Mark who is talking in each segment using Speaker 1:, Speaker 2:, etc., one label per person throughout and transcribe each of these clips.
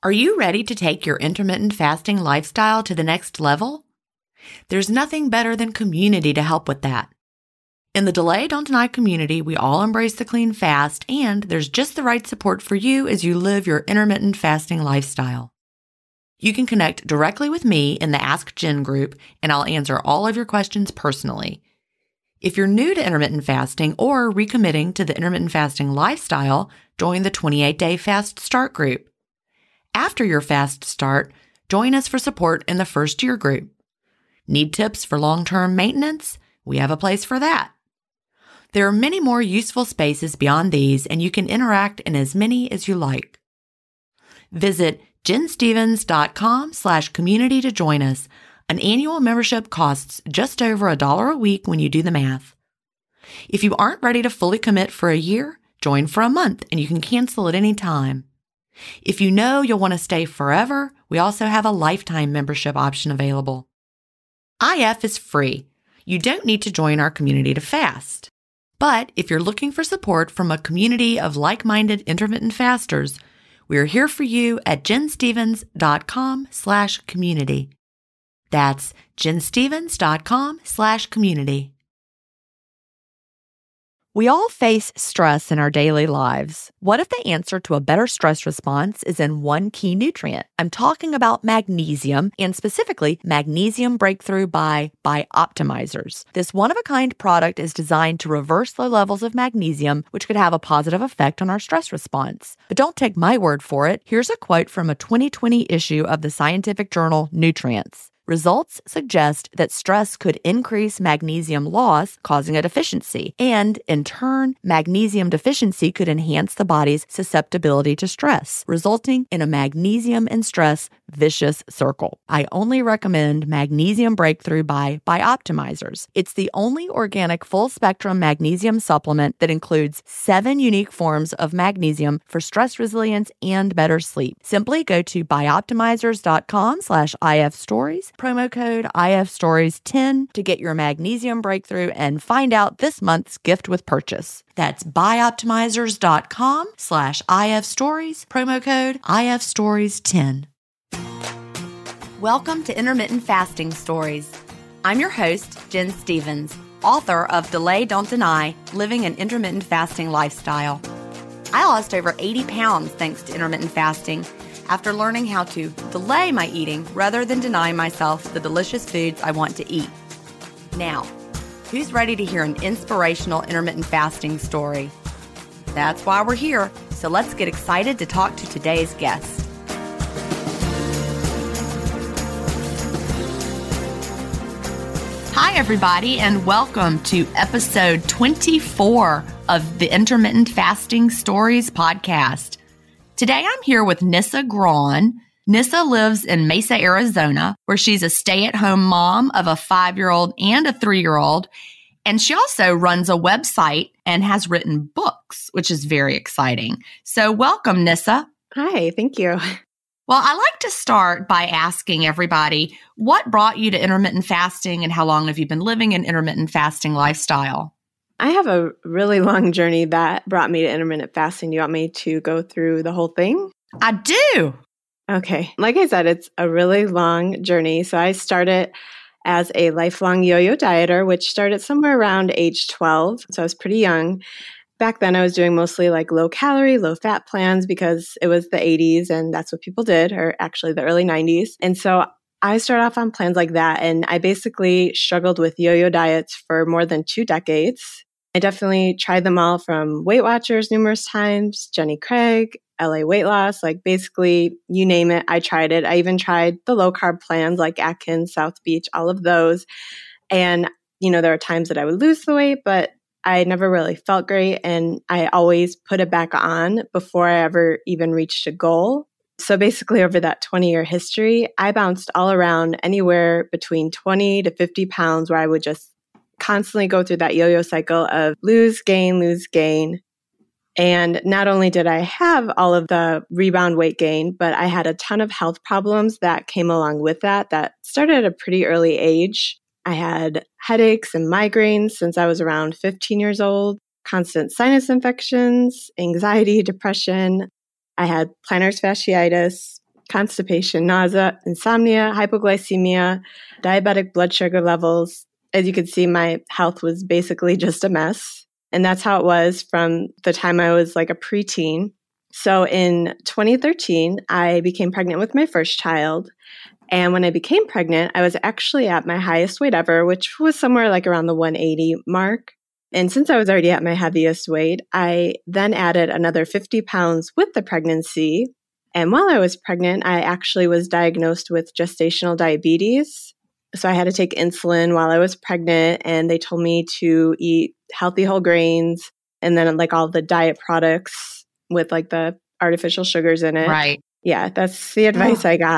Speaker 1: Are you ready to take your intermittent fasting lifestyle to the next level? There's nothing better than community to help with that. In the Delay Don't Deny community, we all embrace the clean fast, and there's just the right support for you as you live your intermittent fasting lifestyle. You can connect directly with me in the Ask Jen group, and I'll answer all of your questions personally. If you're new to intermittent fasting or recommitting to the intermittent fasting lifestyle, join the 28-Day Fast Start group. After your fast start, join us for support in the First Year group. Need tips for long-term maintenance? We have a place for that. There are many more useful spaces beyond these, and you can interact in as many as you like. Visit jenstevens.com/community to join us. An annual membership costs just over $1 a week when you do the math. If you aren't ready to fully commit for a year, join for a month and you can cancel at any time. If you know you'll want to stay forever, we also have a lifetime membership option available. IF is free. You don't need to join our community to fast. But if you're looking for support from a community of like-minded intermittent fasters, we're here for you at jenstevens.com/community. That's jenstevens.com/community. We all face stress in our daily lives. What if the answer to a better stress response is in one key nutrient? I'm talking about magnesium, and specifically Magnesium Breakthrough by Bioptimizers. This one-of-a-kind product is designed to reverse low levels of magnesium, which could have a positive effect on our stress response. But don't take my word for it. Here's a quote from a 2020 issue of the scientific journal Nutrients. Results suggest that stress could increase magnesium loss, causing a deficiency, and in turn, magnesium deficiency could enhance the body's susceptibility to stress, resulting in a magnesium and stress vicious circle. I only recommend Magnesium Breakthrough by Bioptimizers. It's the only organic full-spectrum magnesium supplement that includes 7 unique forms of magnesium for stress resilience and better sleep. Simply go to bioptimizers.com/IFstories, promo code IFstories10 to get your Magnesium Breakthrough and find out this month's gift with purchase. That's bioptimizers.com/IFstories, promo code IFstories10. Welcome to Intermittent Fasting Stories. I'm your host, Jen Stevens, author of Delay Don't Deny, Living an Intermittent Fasting Lifestyle. I lost over 80 pounds thanks to intermittent fasting after learning how to delay my eating rather than deny myself the delicious foods I want to eat. Now, who's ready to hear an inspirational intermittent fasting story? That's why we're here, so let's get excited to talk to today's guest. Hi, everybody, and welcome to episode 24 of the Intermittent Fasting Stories podcast. Today, I'm here with Nissa Graun. Nissa lives in Mesa, Arizona, where she's a stay-at-home mom of a 5-year-old and a 3-year-old, and she also runs a website and has written books, which is very exciting. So welcome, Nissa.
Speaker 2: Hi, thank you.
Speaker 1: Well, I like to start by asking everybody, what brought you to intermittent fasting and how long have you been living an intermittent fasting lifestyle?
Speaker 2: I have a really long journey that brought me to intermittent fasting. Do you want me to go through the whole thing?
Speaker 1: I do.
Speaker 2: Okay. Like I said, it's a really long journey. So I started as a lifelong yo-yo dieter, which started somewhere around age 12. So I was pretty young. Back then, I was doing mostly like low calorie, low fat plans because it was the 80s and that's what people did, or actually the early 90s. And so I started off on plans like that. And I basically struggled with yo-yo diets for more than 2 decades. I definitely tried them all, from Weight Watchers numerous times, Jenny Craig, LA Weight Loss, like basically you name it, I tried it. I even tried the low carb plans like Atkins, South Beach, all of those. And, there are times that I would lose the weight, but I never really felt great, and I always put it back on before I ever even reached a goal. So basically over that 20-year history, I bounced all around anywhere between 20 to 50 pounds, where I would just constantly go through that yo-yo cycle of lose, gain. And not only did I have all of the rebound weight gain, but I had a ton of health problems that came along with that started at a pretty early age. I had headaches and migraines since I was around 15 years old, constant sinus infections, anxiety, depression. I had plantar fasciitis, constipation, nausea, insomnia, hypoglycemia, diabetic blood sugar levels. As you can see, my health was basically just a mess. And that's how it was from the time I was like a preteen. So in 2013, I became pregnant with my first child. And when I became pregnant, I was actually at my highest weight ever, which was somewhere like around the 180 mark. And since I was already at my heaviest weight, I then added another 50 pounds with the pregnancy. And while I was pregnant, I actually was diagnosed with gestational diabetes. So I had to take insulin while I was pregnant, and they told me to eat healthy whole grains and then like all the diet products with like the artificial sugars in it.
Speaker 1: Right.
Speaker 2: Yeah, that's the advice I got.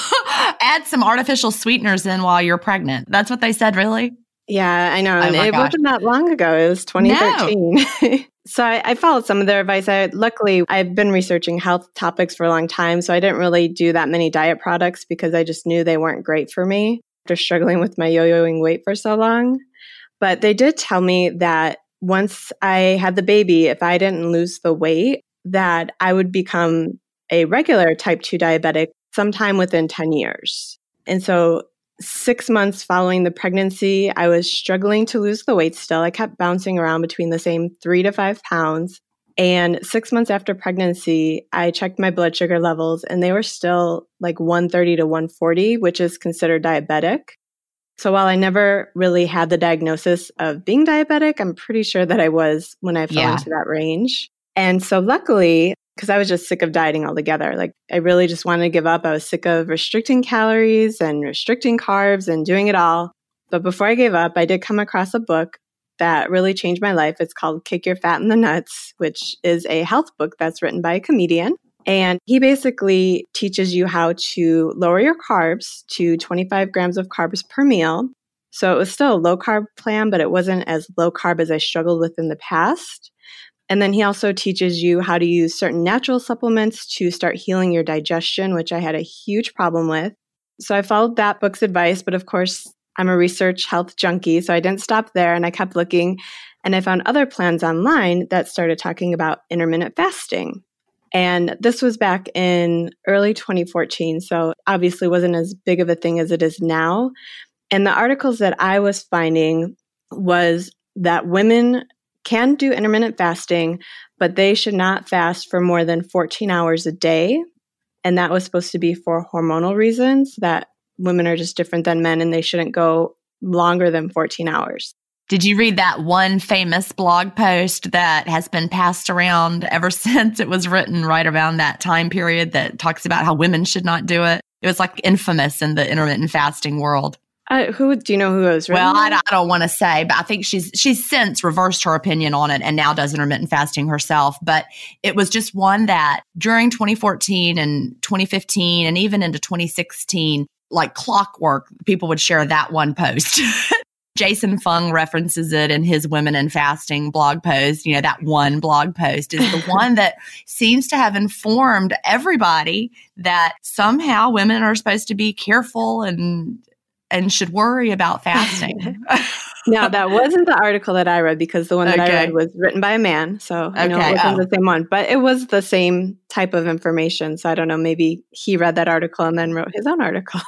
Speaker 1: Add some artificial sweeteners in while you're pregnant. That's what they said, really?
Speaker 2: Yeah, I know. And
Speaker 1: Oh
Speaker 2: it wasn't that long ago. It was 2013. No. So I followed some of their advice. Luckily, I've been researching health topics for a long time, so I didn't really do that many diet products because I just knew they weren't great for me after struggling with my yo-yoing weight for so long. But they did tell me that once I had the baby, if I didn't lose the weight, that I would become a regular type 2 diabetic sometime within 10 years. And so 6 months following the pregnancy, I was struggling to lose the weight still. I kept bouncing around between the same 3 to 5 pounds. And 6 months after pregnancy, I checked my blood sugar levels and they were still like 130 to 140, which is considered diabetic. So while I never really had the diagnosis of being diabetic, I'm pretty sure that I was when I fell into that range. And so luckily, because I was just sick of dieting altogether. Like I really just wanted to give up. I was sick of restricting calories and restricting carbs and doing it all. But before I gave up, I did come across a book that really changed my life. It's called Kick Your Fat in the Nuts, which is a health book that's written by a comedian. And he basically teaches you how to lower your carbs to 25 grams of carbs per meal. So it was still a low carb plan, but it wasn't as low carb as I struggled with in the past. And then he also teaches you how to use certain natural supplements to start healing your digestion, which I had a huge problem with. So I followed that book's advice, but of course, I'm a research health junkie, so I didn't stop there and I kept looking and I found other plans online that started talking about intermittent fasting. And this was back in early 2014, so obviously wasn't as big of a thing as it is now. And the articles that I was finding was that women can do intermittent fasting, but they should not fast for more than 14 hours a day. And that was supposed to be for hormonal reasons, that women are just different than men and they shouldn't go longer than 14 hours.
Speaker 1: Did you read that one famous blog post that has been passed around ever since it was written right around that time period that talks about how women should not do it? It was like infamous in the intermittent fasting world.
Speaker 2: Who do you know who was written?
Speaker 1: Well, I don't want to say, but I think she's since reversed her opinion on it and now does intermittent fasting herself. But it was just one that during 2014 and 2015 and even into 2016, like clockwork, people would share that one post. Jason Fung references it in his Women in Fasting blog post. You know, that one blog post is the one that seems to have informed everybody that somehow women are supposed to be careful and should worry about fasting.
Speaker 2: No, that wasn't the article that I read because the one that I read was written by a man. So I know it wasn't the same one, but it was the same type of information. So I don't know, maybe he read that article and then wrote his own article.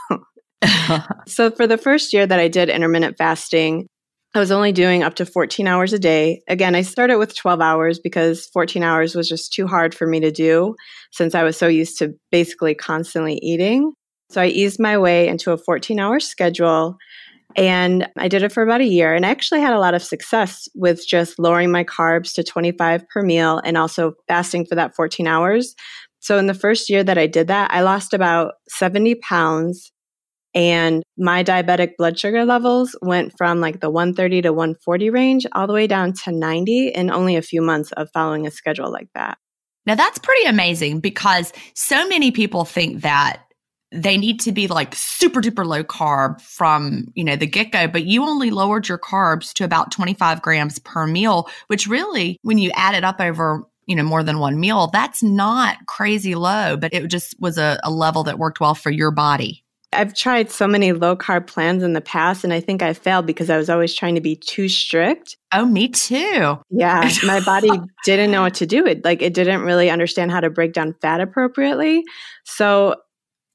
Speaker 2: So for the first year that I did intermittent fasting, I was only doing up to 14 hours a day. Again, I started with 12 hours because 14 hours was just too hard for me to do since I was so used to basically constantly eating. So I eased my way into a 14-hour schedule and I did it for about a year. And I actually had a lot of success with just lowering my carbs to 25 per meal and also fasting for that 14 hours. So in the first year that I did that, I lost about 70 pounds and my diabetic blood sugar levels went from like the 130 to 140 range all the way down to 90 in only a few months of following a schedule like that.
Speaker 1: Now that's pretty amazing because so many people think that they need to be like super duper low carb from, the get-go, but you only lowered your carbs to about 25 grams per meal, which really, when you add it up over, more than one meal, that's not crazy low, but it just was a level that worked well for your body.
Speaker 2: I've tried so many low carb plans in the past, and I think I failed because I was always trying to be too strict.
Speaker 1: Oh, me too.
Speaker 2: Yeah, my body didn't know what to do. It didn't really understand how to break down fat appropriately. So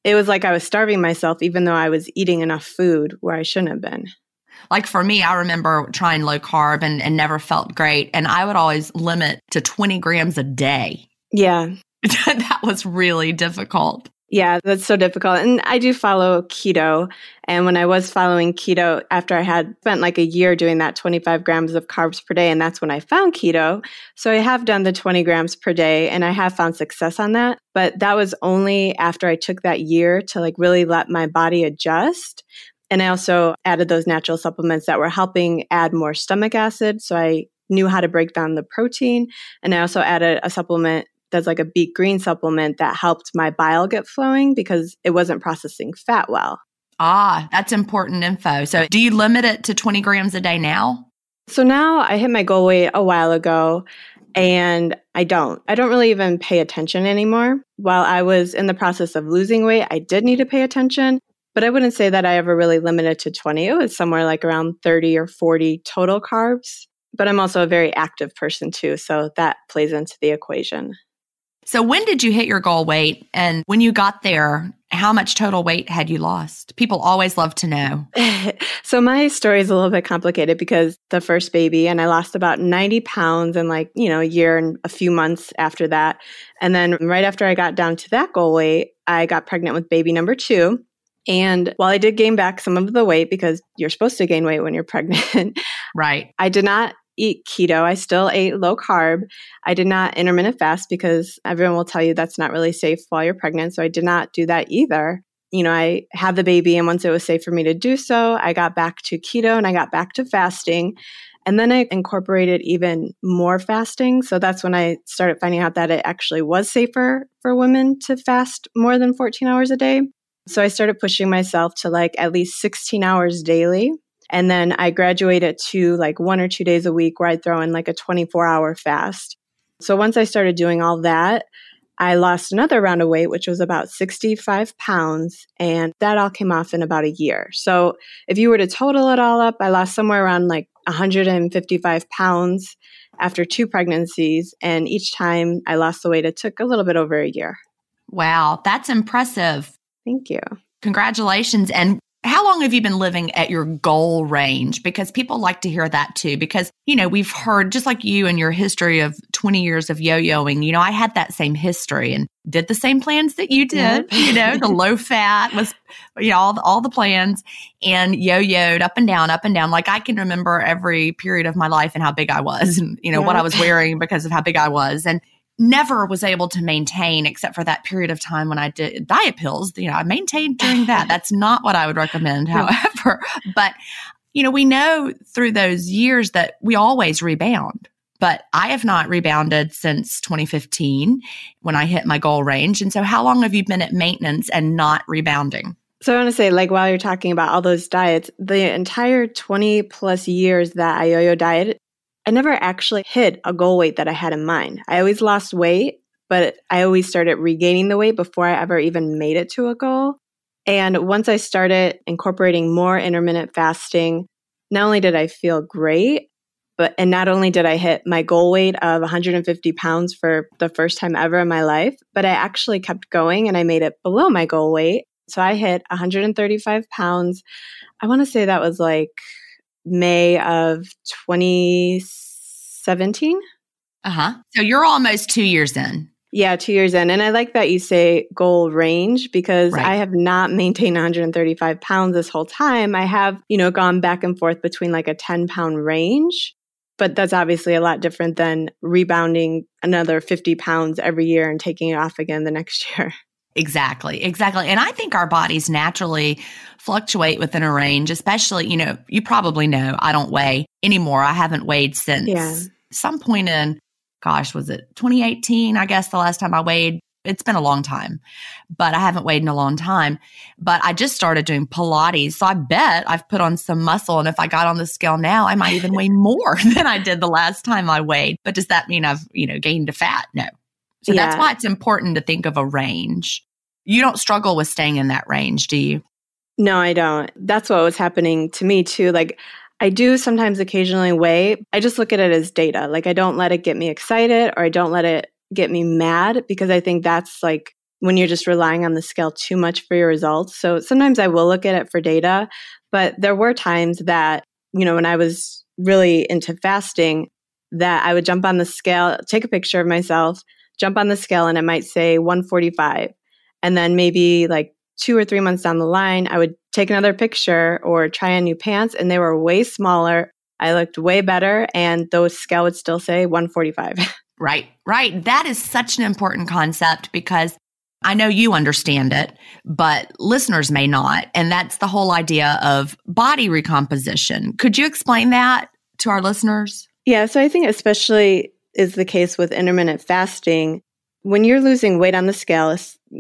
Speaker 2: it was like I was starving myself, even though I was eating enough food where I shouldn't have been.
Speaker 1: Like for me, I remember trying low carb and never felt great. And I would always limit to 20 grams a day.
Speaker 2: Yeah.
Speaker 1: That was really difficult.
Speaker 2: Yeah, that's so difficult. And I do follow keto. And when I was following keto, after I had spent like a year doing that 25 grams of carbs per day, and that's when I found keto. So I have done the 20 grams per day and I have found success on that. But that was only after I took that year to like really let my body adjust. And I also added those natural supplements that were helping add more stomach acid. So I knew how to break down the protein. And I also added a supplement that's like a beet green supplement that helped my bile get flowing because it wasn't processing fat well.
Speaker 1: Ah, that's important info. So do you limit it to 20 grams a day now?
Speaker 2: So now I hit my goal weight a while ago and I don't really even pay attention anymore. While I was in the process of losing weight, I did need to pay attention, but I wouldn't say that I ever really limited to 20. It was somewhere like around 30 or 40 total carbs. But I'm also a very active person too, so that plays into the equation.
Speaker 1: So when did you hit your goal weight? And when you got there, how much total weight had you lost? People always love to know.
Speaker 2: So my story is a little bit complicated because the first baby, and I lost about 90 pounds in like, a year and a few months after that. And then right after I got down to that goal weight, I got pregnant with baby number 2. And while I did gain back some of the weight because you're supposed to gain weight when you're pregnant,
Speaker 1: right?
Speaker 2: I did not eat keto. I still ate low carb. I did not intermittent fast because everyone will tell you that's not really safe while you're pregnant. So I did not do that either. I had the baby, and once it was safe for me to do so, I got back to keto and I got back to fasting. And then I incorporated even more fasting. So that's when I started finding out that it actually was safer for women to fast more than 14 hours a day. So I started pushing myself to like at least 16 hours daily. And then I graduated to like 1 or 2 days a week where I'd throw in like a 24-hour fast. So once I started doing all that, I lost another round of weight, which was about 65 pounds. And that all came off in about a year. So if you were to total it all up, I lost somewhere around like 155 pounds after 2 pregnancies. And each time I lost the weight, it took a little bit over a year.
Speaker 1: Wow, that's impressive.
Speaker 2: Thank you.
Speaker 1: Congratulations. And how long have you been living at your goal range? Because people like to hear that too. Because, we've heard, just like you and your history of 20 years of yo-yoing, I had that same history and did the same plans that you did.
Speaker 2: Yep.
Speaker 1: The low fat was, all the plans, and yo-yoed up and down, up and down. Like I can remember every period of my life and how big I was and, what I was wearing because of how big I was. And never was able to maintain except for that period of time when I did diet pills. I maintained during that. That's not what I would recommend, however. But, we know through those years that we always rebound. But I have not rebounded since 2015 when I hit my goal range. And so how long have you been at maintenance and not rebounding?
Speaker 2: So I want to say, like, while you're talking about all those diets, the entire 20 plus years that I yo-yo dieted, I never actually hit a goal weight that I had in mind. I always lost weight, but I always started regaining the weight before I ever even made it to a goal. And once I started incorporating more intermittent fasting, not only did I feel great, and not only did I hit my goal weight of 150 pounds for the first time ever in my life, but I actually kept going and I made it below my goal weight. So I hit 135 pounds. I want to say that was like May of 2017.
Speaker 1: So you're almost 2 years in.
Speaker 2: Yeah, 2 years in. And I like that you say goal range because I have not maintained 135 pounds this whole time. I have, gone back and forth between like a 10-pound range. But that's obviously a lot different than rebounding another 50 pounds every year and taking it off again the next year.
Speaker 1: Exactly. And I think our bodies naturally fluctuate within a range, especially, you probably know I don't weigh anymore. I haven't weighed since some point in, was it 2018? I guess the last time I weighed. It's been a long time, but I haven't weighed in a long time. But I just started doing Pilates. So I bet I've put on some muscle. And if I got on the scale now, I might even weigh more than I did the last time I weighed. But does that mean I've, gained fat? No. So that's why it's important to think of a range. You don't struggle with staying in that range, do you?
Speaker 2: No, I don't. That's what was happening to me too. Like I do sometimes occasionally weigh. I just look at it as data. Like I don't let it get me excited or I don't let it get me mad because I think that's like when you're just relying on the scale too much for your results. So sometimes I will look at it for data, but there were times that, when I was really into fasting, that I would jump on the scale, take a picture of myself, jump on the scale, and it might say 145. And then maybe like 2 or 3 months down the line, I would take another picture or try on new pants, and they were way smaller. I looked way better, and those scale would still say 145.
Speaker 1: Right. That is such an important concept because I know you understand it, but listeners may not. And that's the whole idea of body recomposition. Could you explain that to our listeners?
Speaker 2: Yeah, so I think especially is the case with intermittent fasting. When you're losing weight on the scale,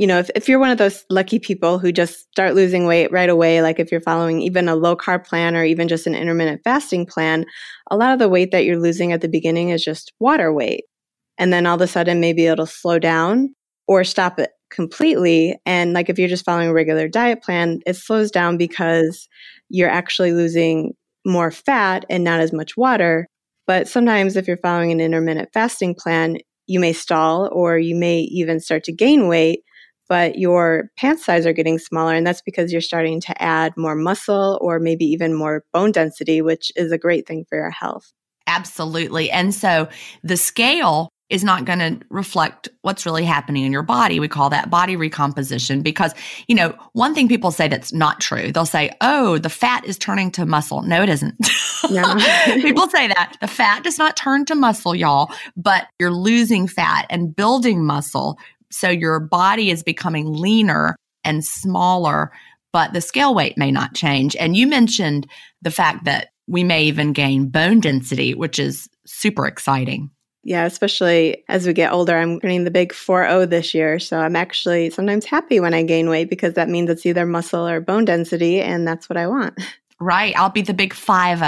Speaker 2: if you're one of those lucky people who just start losing weight right away, like if you're following even a low carb plan or even just an intermittent fasting plan, a lot of the weight that you're losing at the beginning is just water weight. And then all of a sudden, maybe it'll slow down or stop it completely. And like if you're just following a regular diet plan, it slows down because you're actually losing more fat and not as much water. But sometimes if you're following an intermittent fasting plan, you may stall or you may even start to gain weight, but your pant size are getting smaller. And that's because you're starting to add more muscle or maybe even more bone density, which is a great thing for your health.
Speaker 1: Absolutely. And so the scale is not going to reflect what's really happening in your body. We call that body recomposition because, one thing people say that's not true. They'll say, oh, the fat is turning to muscle. No, it isn't.
Speaker 2: No.
Speaker 1: People say that. The fat does not turn to muscle, y'all, but you're losing fat and building muscle. So your body is becoming leaner and smaller, but the scale weight may not change. And you mentioned the fact that we may even gain bone density, which is super exciting.
Speaker 2: Yeah, especially as we get older. I'm turning the big 40 this year. So I'm actually sometimes happy when I gain weight because that means it's either muscle or bone density, and that's what I want.
Speaker 1: Right. I'll be the big 50.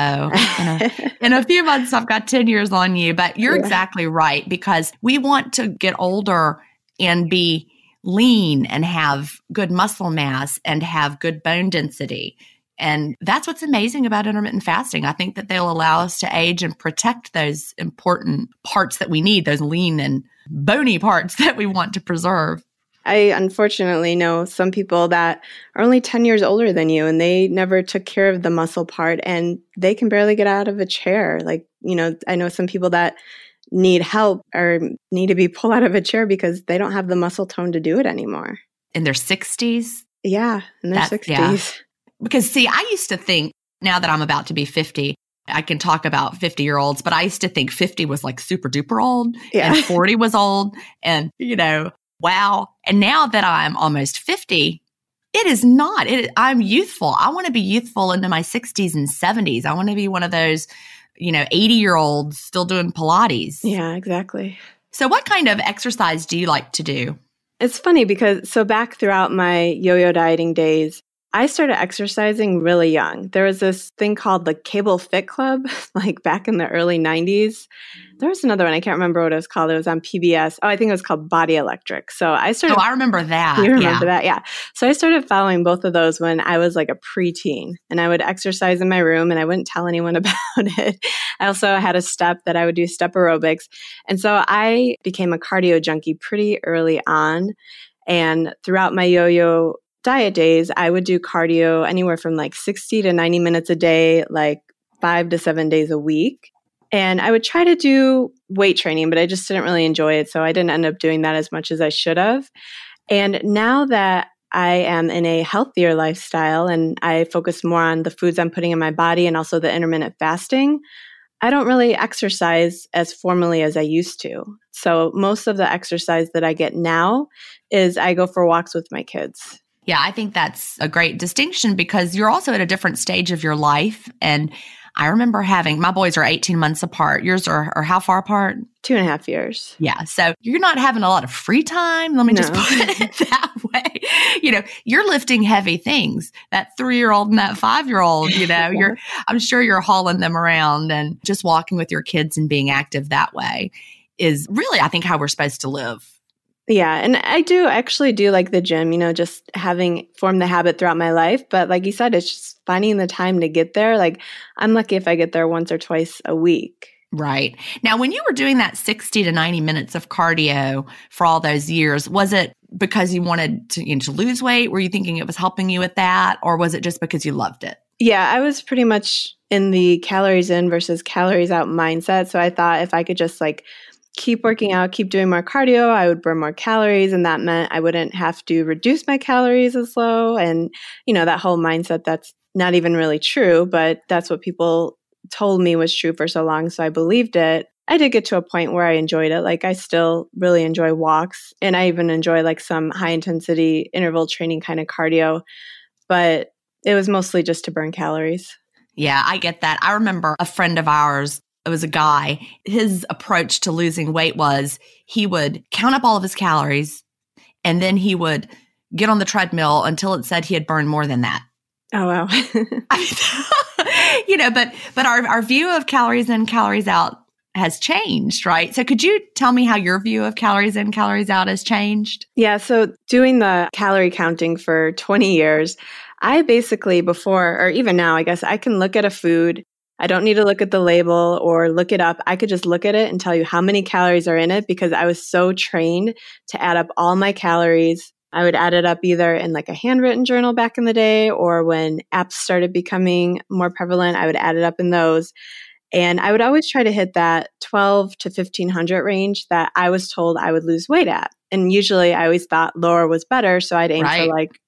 Speaker 1: In a few months, I've got 10 years on you, but you're exactly right because we want to get older and be lean and have good muscle mass and have good bone density. And that's what's amazing about intermittent fasting. I think that they'll allow us to age and protect those important parts that we need, those lean and bony parts that we want to preserve.
Speaker 2: I unfortunately know some people that are only 10 years older than you and they never took care of the muscle part and they can barely get out of a chair. I know some people that need help or need to be pulled out of a chair because they don't have the muscle tone to do it anymore.
Speaker 1: In their 60s?
Speaker 2: Yeah, in their 60s. Yeah.
Speaker 1: Because see, I used to think, now that I'm about to be 50, I can talk about 50-year-olds, but I used to think 50 was like super duper old and 40 was old and, wow. And now that I'm almost 50, it is not. I'm youthful. I want to be youthful into my 60s and 70s. I want to be one of those, 80-year-olds still doing Pilates.
Speaker 2: Yeah, exactly.
Speaker 1: So what kind of exercise do you like to do?
Speaker 2: It's funny because back throughout my yo-yo dieting days, I started exercising really young. There was this thing called the Cable Fit Club, like back in the early 90s. There was another one. I can't remember what it was called. It was on PBS. Oh, I think it was called Body Electric. So I started.
Speaker 1: Oh, I remember that.
Speaker 2: You remember that? Yeah. So I started following both of those when I was like a preteen, and I would exercise in my room and I wouldn't tell anyone about it. I also had a step that I would do step aerobics. And so I became a cardio junkie pretty early on. And throughout my yo-yo diet days, I would do cardio anywhere from like 60 to 90 minutes a day, like 5 to 7 days a week. And I would try to do weight training, but I just didn't really enjoy it. So I didn't end up doing that as much as I should have. And now that I am in a healthier lifestyle and I focus more on the foods I'm putting in my body and also the intermittent fasting, I don't really exercise as formally as I used to. So most of the exercise that I get now is I go for walks with my kids.
Speaker 1: Yeah, I think that's a great distinction because you're also at a different stage of your life. And I remember my boys are 18 months apart. Yours are how far apart?
Speaker 2: 2.5 years.
Speaker 1: Yeah. So you're not having a lot of free time. Let me just put it that way. You're lifting heavy things. That 3-year-old and that 5-year-old, I'm sure you're hauling them around and just walking with your kids and being active that way is really, I think, how we're supposed to live.
Speaker 2: Yeah. And I actually do like the gym, just having formed the habit throughout my life. But like you said, it's just finding the time to get there. Like I'm lucky if I get there once or twice a week.
Speaker 1: Right. Now, when you were doing that 60 to 90 minutes of cardio for all those years, was it because you wanted to lose weight? Were you thinking it was helping you with that? Or was it just because you loved it?
Speaker 2: Yeah, I was pretty much in the calories in versus calories out mindset. So I thought if I could just keep working out, keep doing more cardio, I would burn more calories. And that meant I wouldn't have to reduce my calories as low. And, that whole mindset, that's not even really true, but that's what people told me was true for so long. So I believed it. I did get to a point where I enjoyed it. I still really enjoy walks, and I even enjoy some high intensity interval training kind of cardio, but it was mostly just to burn calories.
Speaker 1: Yeah, I get that. I remember a friend of ours, it was a guy, his approach to losing weight was he would count up all of his calories and then he would get on the treadmill until it said he had burned more than that.
Speaker 2: Oh, wow.
Speaker 1: But our view of calories in, calories out has changed, right? So could you tell me how your view of calories in, calories out has changed?
Speaker 2: Yeah. So doing the calorie counting for 20 years, I basically before, or even now, I guess I can look at a food. I don't need to look at the label or look it up. I could just look at it and tell you how many calories are in it because I was so trained to add up all my calories. I would add it up either in a handwritten journal back in the day, or when apps started becoming more prevalent, I would add it up in those. And I would always try to hit that 12 to 1500 range that I was told I would lose weight at. And usually I always thought lower was better. So I'd aim for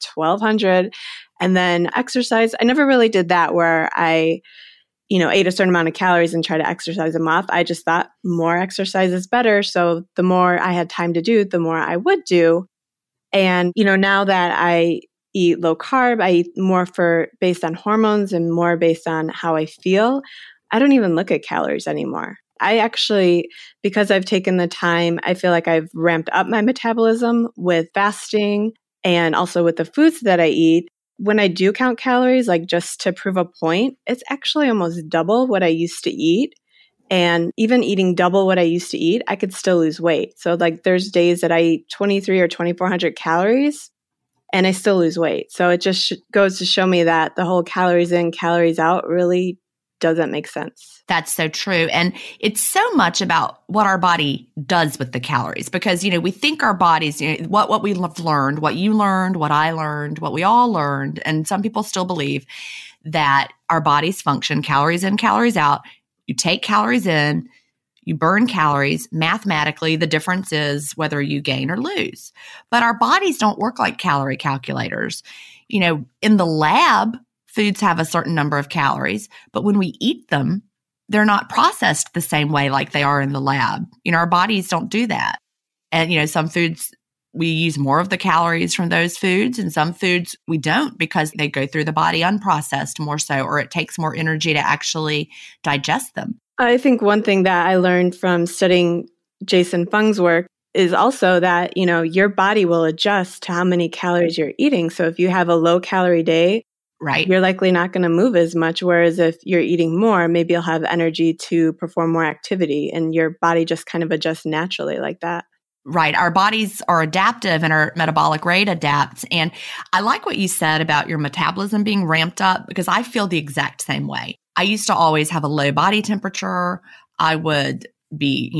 Speaker 2: 1200. And then exercise, I never really did that where I, ate a certain amount of calories and try to exercise them off. I just thought more exercise is better. So the more I had time to do, the more I would do. And, now that I eat low carb, I eat more based on hormones and more based on how I feel. I don't even look at calories anymore. I actually, because I've taken the time, I feel like I've ramped up my metabolism with fasting and also with the foods that I eat. When I do count calories, just to prove a point, it's actually almost double what I used to eat. And even eating double what I used to eat, I could still lose weight. So there's days that I eat 23 or 2400 calories and I still lose weight. So it just goes to show me that the whole calories in, calories out really doesn't make sense.
Speaker 1: That's so true. And it's so much about what our body does with the calories because, we think our bodies, what we have learned, what you learned, what I learned, what we all learned. And some people still believe that our bodies function calories in, calories out. You take calories in, you burn calories. Mathematically, the difference is whether you gain or lose. But our bodies don't work like calorie calculators. In the lab, foods have a certain number of calories, but when we eat them, they're not processed the same way like they are in the lab. Our bodies don't do that. And, some foods, we use more of the calories from those foods, and some foods we don't because they go through the body unprocessed more so, or it takes more energy to actually digest them.
Speaker 2: I think one thing that I learned from studying Jason Fung's work is also that, your body will adjust to how many calories you're eating. So if you have a low calorie day,
Speaker 1: right,
Speaker 2: you're likely not going to move as much. Whereas if you're eating more, maybe you'll have energy to perform more activity and your body just kind of adjusts naturally like that.
Speaker 1: Right. Our bodies are adaptive and our metabolic rate adapts. And I like what you said about your metabolism being ramped up because I feel the exact same way. I used to always have a low body temperature. I would be,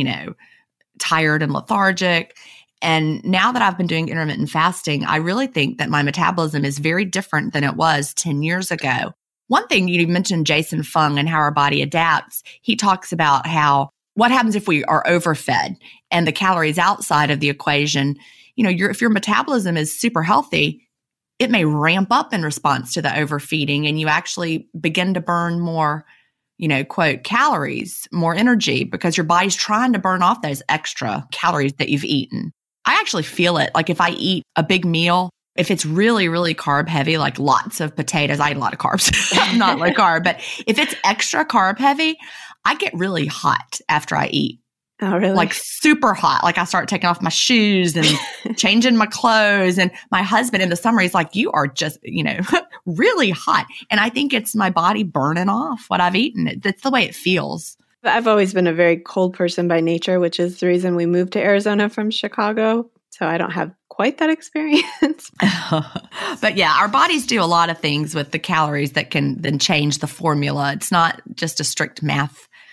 Speaker 1: tired and lethargic. And now that I've been doing intermittent fasting, I really think that my metabolism is very different than it was 10 years ago. One thing you mentioned, Jason Fung, and how our body adapts. He talks about what happens if we are overfed and the calories outside of the equation, if your metabolism is super healthy, it may ramp up in response to the overfeeding and you actually begin to burn more, quote, calories, more energy because your body's trying to burn off those extra calories that you've eaten. I actually feel it. If I eat a big meal, if it's really, really carb heavy, like lots of potatoes, I eat a lot of carbs. I'm not low carb, but if it's extra carb heavy, I get really hot after I eat.
Speaker 2: Oh, really?
Speaker 1: Super hot. I start taking off my shoes and changing my clothes. And my husband in the summer, he's like, you are just, really hot. And I think it's my body burning off what I've eaten. That's the way it feels.
Speaker 2: I've always been a very cold person by nature, which is the reason we moved to Arizona from Chicago. So I don't have quite that experience.
Speaker 1: But yeah, our bodies do a lot of things with the calories that can then change the formula. It's not just a strict math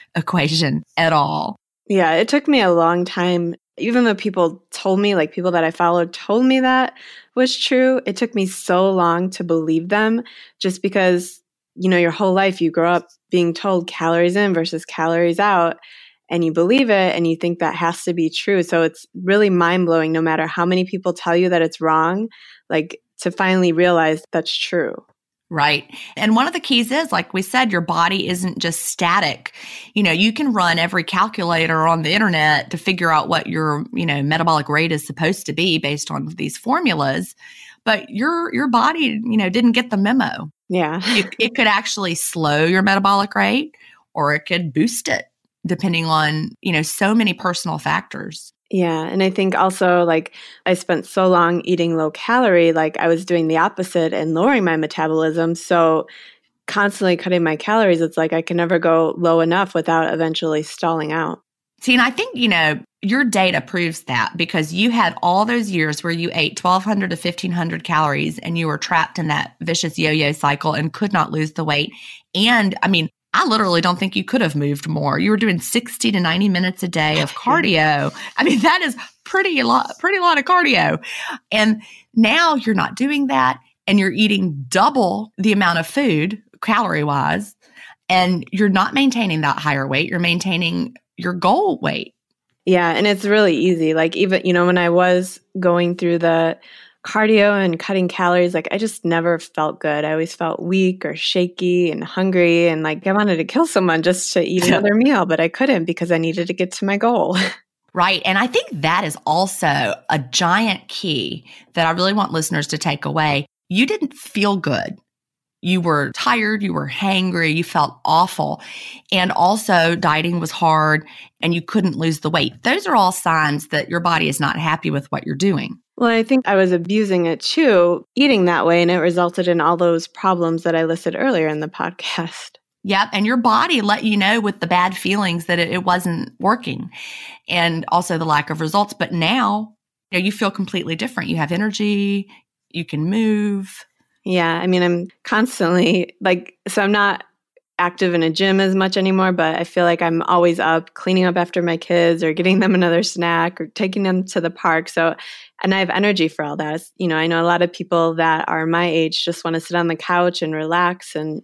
Speaker 1: equation at all.
Speaker 2: Yeah, it took me a long time. Even though people told me, like people that I followed told me that was true, it took me so long to believe them just because, your whole life you grow up being told calories in versus calories out, and you believe it and you think that has to be true. So it's really mind-blowing no matter how many people tell you that it's wrong, like to finally realize that's true.
Speaker 1: Right. And one of the keys is, like we said, your body isn't just static. You can run every calculator on the internet to figure out what your, metabolic rate is supposed to be based on these formulas. But your body, didn't get the memo.
Speaker 2: Yeah.
Speaker 1: It could actually slow your metabolic rate or it could boost it depending on, so many personal factors.
Speaker 2: Yeah. And I think also like I spent so long eating low calorie, like I was doing the opposite and lowering my metabolism. So constantly cutting my calories, it's like I can never go low enough without eventually stalling out.
Speaker 1: See, and I think, your data proves that because you had all those years where you ate 1,200 to 1,500 calories and you were trapped in that vicious yo-yo cycle and could not lose the weight. And I literally don't think you could have moved more. You were doing 60 to 90 minutes a day of cardio. That is pretty lot of cardio. And now you're not doing that and you're eating double the amount of food calorie-wise, and you're not maintaining that higher weight. You're maintaining your goal weight.
Speaker 2: Yeah, and it's really easy. Like even, when I was going through the cardio and cutting calories, like I just never felt good. I always felt weak or shaky and hungry and like I wanted to kill someone just to eat another meal, but I couldn't because I needed to get to my goal.
Speaker 1: Right. And I think that is also a giant key that I really want listeners to take away. You didn't feel good. You were tired, you were hangry, you felt awful. And also dieting was hard and you couldn't lose the weight. Those are all signs that your body is not happy with what you're doing.
Speaker 2: Well, I think I was abusing it too, eating that way, and it resulted in all those problems that I listed earlier in the podcast.
Speaker 1: Yep. And your body let you know with the bad feelings that it wasn't working and also the lack of results. But now, you feel completely different. You have energy, you can move.
Speaker 2: Yeah. I'm constantly so I'm not active in a gym as much anymore, but I feel like I'm always up cleaning up after my kids or getting them another snack or taking them to the park. So, and I have energy for all that. I know a lot of people that are my age just want to sit on the couch and relax and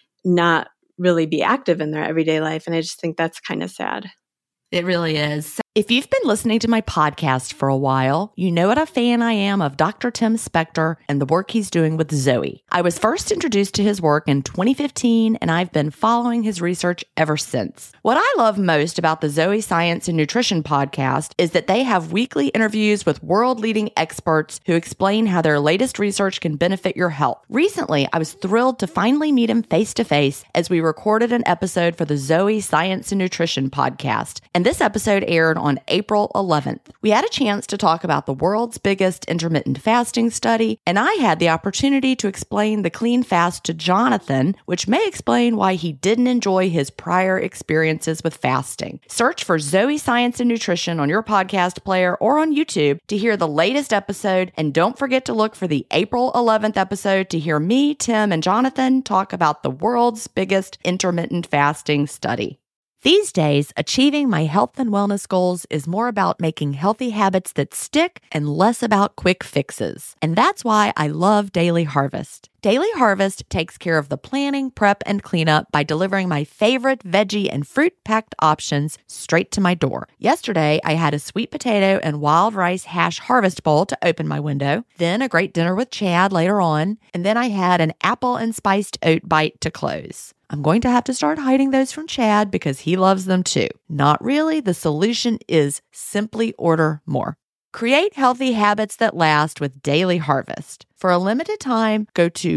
Speaker 2: not really be active in their everyday life. And I just think that's kind of sad.
Speaker 1: It really is. If you've been listening to my podcast for a while, you know what a fan I am of Dr. Tim Spector and the work he's doing with Zoe. I was first introduced to his work in 2015, and I've been following his research ever since. What I love most about the Zoe Science and Nutrition podcast is that they have weekly interviews with world-leading experts who explain how their latest research can benefit your health. Recently, I was thrilled to finally meet him face-to-face as we recorded an episode for the Zoe Science and Nutrition podcast, and this episode aired on April 11th. We had a chance to talk about the world's biggest intermittent fasting study, and I had the opportunity to explain the clean fast to Jonathan, which may explain why he didn't enjoy his prior experiences with fasting. Search for Zoe Science and Nutrition on your podcast player or on YouTube to hear the latest episode, and don't forget to look for the April 11th episode to hear me, Tim, and Jonathan talk about the world's biggest intermittent fasting study. These days, achieving my health and wellness goals is more about making healthy habits that stick and less about quick fixes. And that's why I love Daily Harvest. Daily Harvest takes care of the planning, prep, and cleanup by delivering my favorite veggie and fruit-packed options straight to my door. Yesterday, I had a sweet potato and wild rice hash harvest bowl to open my window, then a great dinner with Chad later on, and then I had an apple and spiced oat bite to close. I'm going to have to start hiding those from Chad because he loves them too. Not really. The solution is simply order more. Create healthy habits that last with Daily Harvest. For a limited time, go to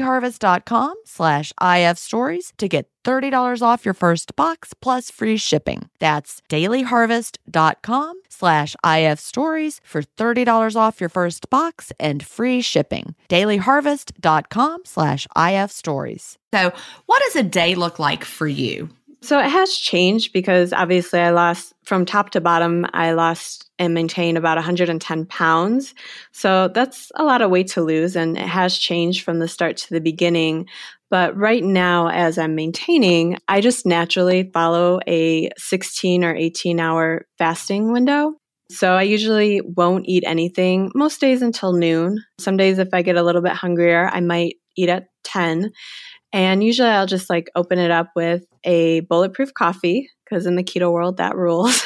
Speaker 1: dailyharvest.com/ifstories to get $30 off your first box plus free shipping. That's dailyharvest.com/ifstories for $30 off your first box and free shipping. dailyharvest.com/ifstories. So, what does a day look like for you?
Speaker 2: So it has changed because obviously I lost from top to bottom. I lost and maintain about 110 pounds. So that's a lot of weight to lose, and it has changed from the start to the beginning. But right now, as I'm maintaining, I just naturally follow a 16 or 18-hour fasting window. So I usually won't eat anything most days until noon. Some days, if I get a little bit hungrier, I might eat at 10. And usually I'll just like open it up with a bulletproof coffee, because in the keto world, that rules.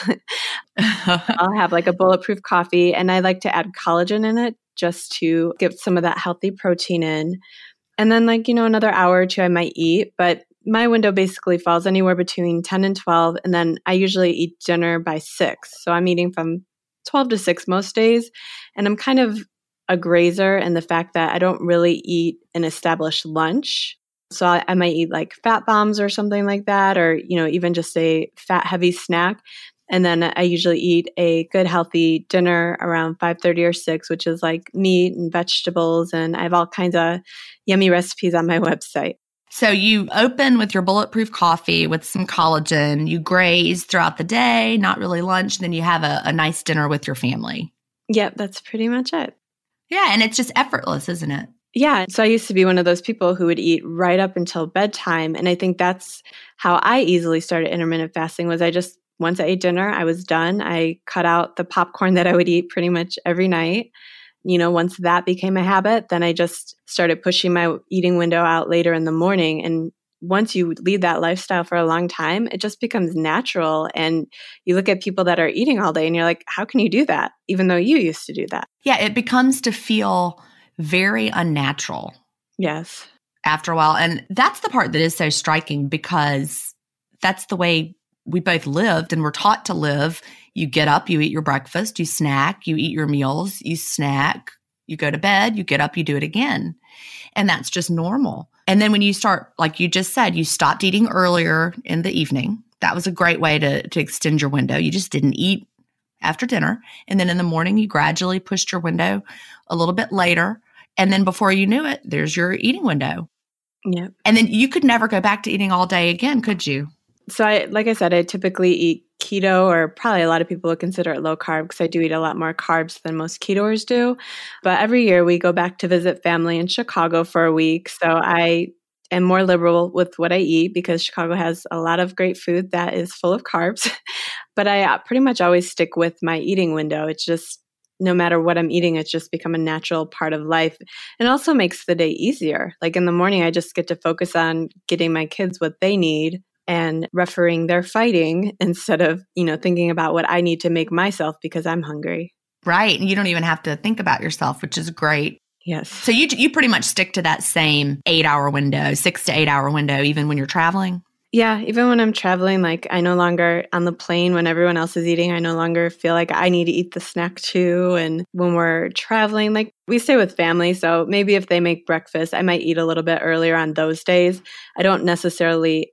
Speaker 2: I'll have like a bulletproof coffee, and I like to add collagen in it just to get some of that healthy protein in. And then like, another hour or two I might eat, but my window basically falls anywhere between 10 and 12. And then I usually eat dinner by 6. So I'm eating from 12 to 6 most days. And I'm kind of a grazer in the fact that I don't really eat an established lunch. So I might eat like fat bombs or something like that, or, even just a fat heavy snack. And then I usually eat a good healthy dinner around 5:30 or 6, which is like meat and vegetables. And I have all kinds of yummy recipes on my website.
Speaker 1: So you open with your bulletproof coffee with some collagen, you graze throughout the day, not really lunch, then you have a nice dinner with your family.
Speaker 2: Yep, that's pretty much it.
Speaker 1: Yeah, and it's just effortless, isn't it?
Speaker 2: Yeah. So I used to be one of those people who would eat right up until bedtime. And I think that's how I easily started intermittent fasting. Was I just, once I ate dinner, I was done. I cut out the popcorn that I would eat pretty much every night. Once that became a habit, then I just started pushing my eating window out later in the morning. And once you lead that lifestyle for a long time, it just becomes natural. And you look at people that are eating all day and you're like, how can you do that? Even though you used to do that.
Speaker 1: Yeah, it becomes to feel very unnatural.
Speaker 2: Yes.
Speaker 1: After a while. And that's the part that is so striking, because that's the way we both lived and were taught to live. You get up, you eat your breakfast, you snack, you eat your meals, you snack, you go to bed, you get up, you do it again. And that's just normal. And then when you start, like you just said, you stopped eating earlier in the evening. That was a great way to extend your window. You just didn't eat after dinner. And then in the morning, you gradually pushed your window a little bit later. And then before you knew it, there's your eating window.
Speaker 2: Yeah.
Speaker 1: And then you could never go back to eating all day again, could you?
Speaker 2: So like I said, I typically eat keto, or probably a lot of people would consider it low carb, because I do eat a lot more carbs than most ketoers do. But every year we go back to visit family in Chicago for a week. So I am more liberal with what I eat, because Chicago has a lot of great food that is full of carbs. But I pretty much always stick with my eating window. It's just, no matter what I'm eating, it's just become a natural part of life. And also makes the day easier. Like in the morning, I just get to focus on getting my kids what they need and refereeing their fighting, instead of, thinking about what I need to make myself because I'm hungry.
Speaker 1: Right. And you don't even have to think about yourself, which is great.
Speaker 2: Yes.
Speaker 1: So you pretty much stick to that same 8-hour window, 6 to 8-hour window, even when you're traveling?
Speaker 2: Yeah. Even when I'm traveling, like I no longer, on the plane when everyone else is eating, I no longer feel like I need to eat the snack too. And when we're traveling, like we stay with family. So maybe if they make breakfast, I might eat a little bit earlier on those days. I don't necessarily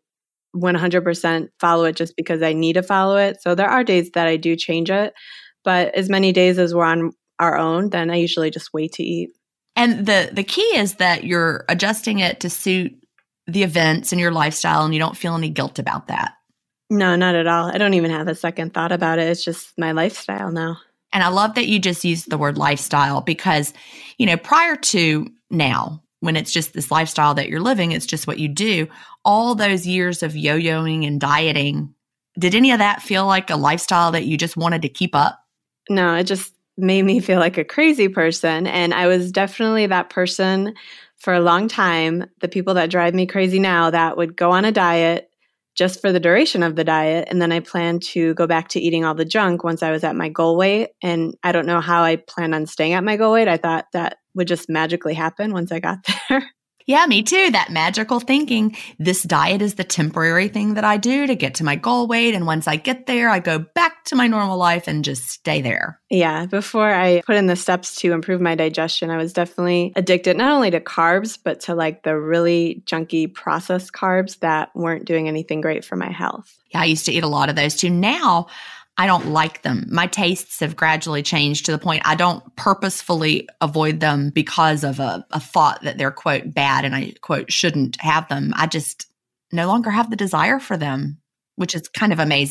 Speaker 2: 100% follow it just because I need to follow it. So there are days that I do change it. But as many days as we're on our own, then I usually just wait to eat.
Speaker 1: And the key is that you're adjusting it to suit the events and your lifestyle, and you don't feel any guilt about that.
Speaker 2: No, not at all. I don't even have a second thought about it. It's just my lifestyle now.
Speaker 1: And I love that you just used the word lifestyle, because, prior to now, when it's just this lifestyle that you're living, it's just what you do, all those years of yo-yoing and dieting, did any of that feel like a lifestyle that you just wanted to keep up?
Speaker 2: No, it just made me feel like a crazy person. And I was definitely that person for a long time. The people that drive me crazy now, that would go on a diet just for the duration of the diet. And then I planned to go back to eating all the junk once I was at my goal weight. And I don't know how I planned on staying at my goal weight. I thought that would just magically happen once I got there.
Speaker 1: Yeah, me too. That magical thinking. This diet is the temporary thing that I do to get to my goal weight. And once I get there, I go back to my normal life and just stay there.
Speaker 2: Yeah. Before I put in the steps to improve my digestion, I was definitely addicted not only to carbs, but to like the really junky processed carbs that weren't doing anything great for my health.
Speaker 1: Yeah, I used to eat a lot of those too. Now, I don't like them. My tastes have gradually changed to the point I don't purposefully avoid them because of a thought that they're, quote, bad and I, quote, shouldn't have them. I just no longer have the desire for them, which is kind of amazing.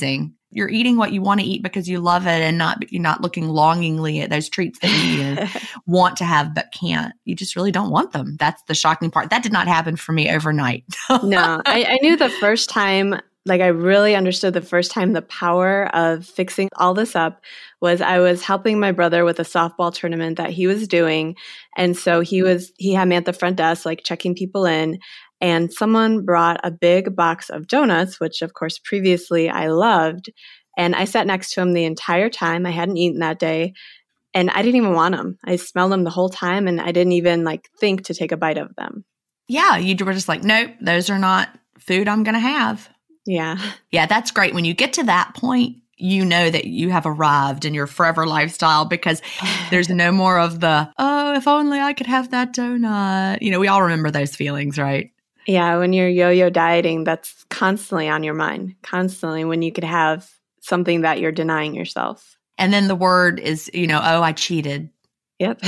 Speaker 1: You're eating what you want to eat because you love it, and you're not looking longingly at those treats that you want to have but can't. You just really don't want them. That's the shocking part. That did not happen for me overnight.
Speaker 2: No, I knew the first time, like I really understood the first time the power of fixing all this up was I was helping my brother with a softball tournament that he was doing. And so he had me at the front desk, like checking people in. And someone brought a big box of donuts, which of course previously I loved. And I sat next to him the entire time. I hadn't eaten that day. And I didn't even want them. I smelled them the whole time. And I didn't even like think to take a bite of them.
Speaker 1: Yeah. You were just like, nope, those are not food I'm going to have.
Speaker 2: Yeah.
Speaker 1: Yeah. That's great. When you get to that point, you know that you have arrived in your forever lifestyle because there's no more of the, oh, if only I could have that donut. We all remember those feelings, right?
Speaker 2: Yeah, when you're yo-yo dieting, that's constantly on your mind, constantly when you could have something that you're denying yourself.
Speaker 1: And then the word is, oh, I cheated.
Speaker 2: Yep.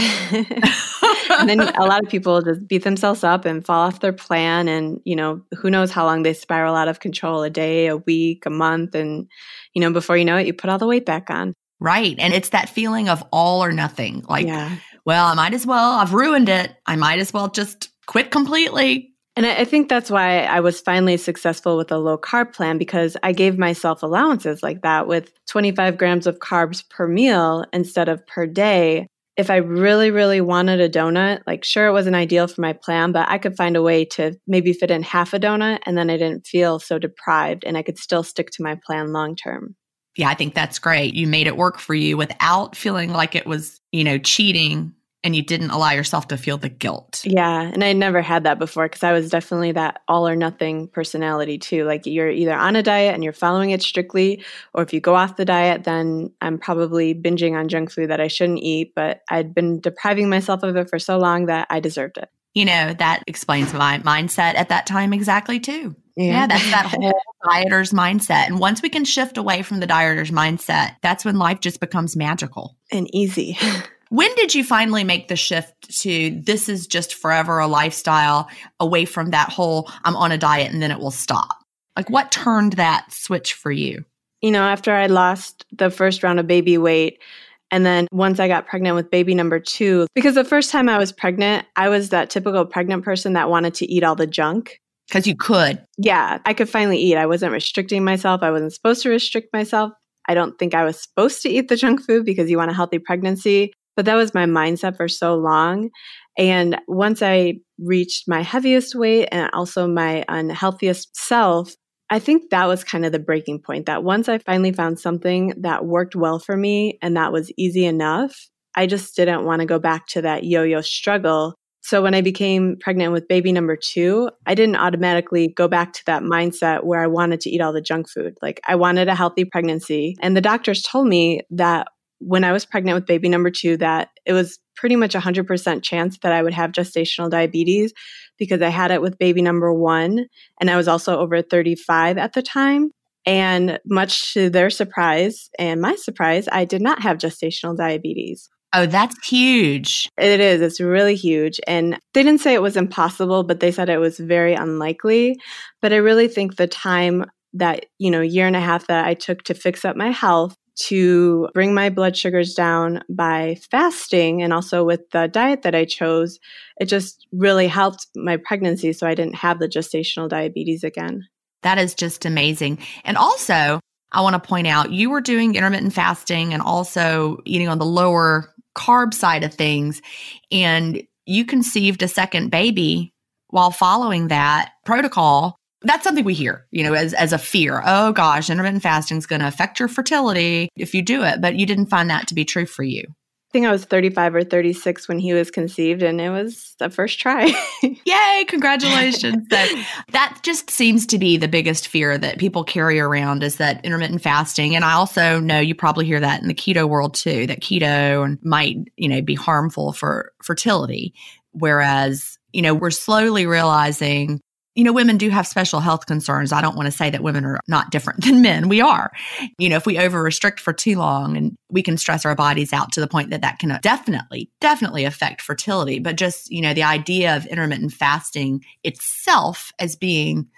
Speaker 2: And then a lot of people just beat themselves up and fall off their plan. And, who knows how long they spiral out of control, a day, a week, a month. And, before you know it, you put all the weight back on.
Speaker 1: Right. And it's that feeling of all or nothing. Like, well, I've ruined it. I might as well just quit completely.
Speaker 2: And I think that's why I was finally successful with a low carb plan, because I gave myself allowances like that with 25 grams of carbs per meal instead of per day. If I really, really wanted a donut, like sure, it wasn't ideal for my plan, but I could find a way to maybe fit in half a donut and then I didn't feel so deprived and I could still stick to my plan long term.
Speaker 1: Yeah, I think that's great. You made it work for you without feeling like it was, cheating. And you didn't allow yourself to feel the guilt.
Speaker 2: Yeah. And I never had that before because I was definitely that all or nothing personality too. Like you're either on a diet and you're following it strictly, or if you go off the diet, then I'm probably binging on junk food that I shouldn't eat. But I'd been depriving myself of it for so long that I deserved it.
Speaker 1: That explains my mindset at that time exactly too. Yeah, that's that whole dieter's mindset. And once we can shift away from the dieter's mindset, that's when life just becomes magical.
Speaker 2: And easy.
Speaker 1: When did you finally make the shift to this is just forever a lifestyle away from that whole I'm on a diet and then it will stop? Like what turned that switch for you?
Speaker 2: After I lost the first round of baby weight, and then once I got pregnant with baby number 2, because the first time I was pregnant, I was that typical pregnant person that wanted to eat all the junk.
Speaker 1: Because you could.
Speaker 2: Yeah, I could finally eat. I wasn't restricting myself. I wasn't supposed to restrict myself. I don't think I was supposed to eat the junk food because you want a healthy pregnancy. But that was my mindset for so long. And once I reached my heaviest weight and also my unhealthiest self, I think that was kind of the breaking point. That once I finally found something that worked well for me and that was easy enough, I just didn't want to go back to that yo-yo struggle. So when I became pregnant with baby number 2, I didn't automatically go back to that mindset where I wanted to eat all the junk food. Like I wanted a healthy pregnancy. And the doctors told me that when I was pregnant with baby number 2, that it was pretty much 100% chance that I would have gestational diabetes because I had it with baby number 1. And I was also over 35 at the time. And much to their surprise and my surprise, I did not have gestational diabetes.
Speaker 1: Oh, that's huge.
Speaker 2: It is. It's really huge. And they didn't say it was impossible, but they said it was very unlikely. But I really think the time that, year and a half that I took to fix up my health, to bring my blood sugars down by fasting and also with the diet that I chose, it just really helped my pregnancy so I didn't have the gestational diabetes again.
Speaker 1: That is just amazing. And also, I want to point out, you were doing intermittent fasting and also eating on the lower carb side of things, and you conceived a second baby while following that protocol. That's something we hear, as a fear. Oh gosh, intermittent fasting is going to affect your fertility if you do it, but you didn't find that to be true for you.
Speaker 2: I think I was 35 or 36 when he was conceived, and it was the first try.
Speaker 1: Yay, congratulations. So that just seems to be the biggest fear that people carry around, is that intermittent fasting. And I also know you probably hear that in the keto world too, that keto might, be harmful for fertility. Whereas, we're slowly realizing women do have special health concerns. I don't want to say that women are not different than men. We are. If we over restrict for too long, and we can stress our bodies out to the point that can definitely affect fertility. But just, the idea of intermittent fasting itself as being,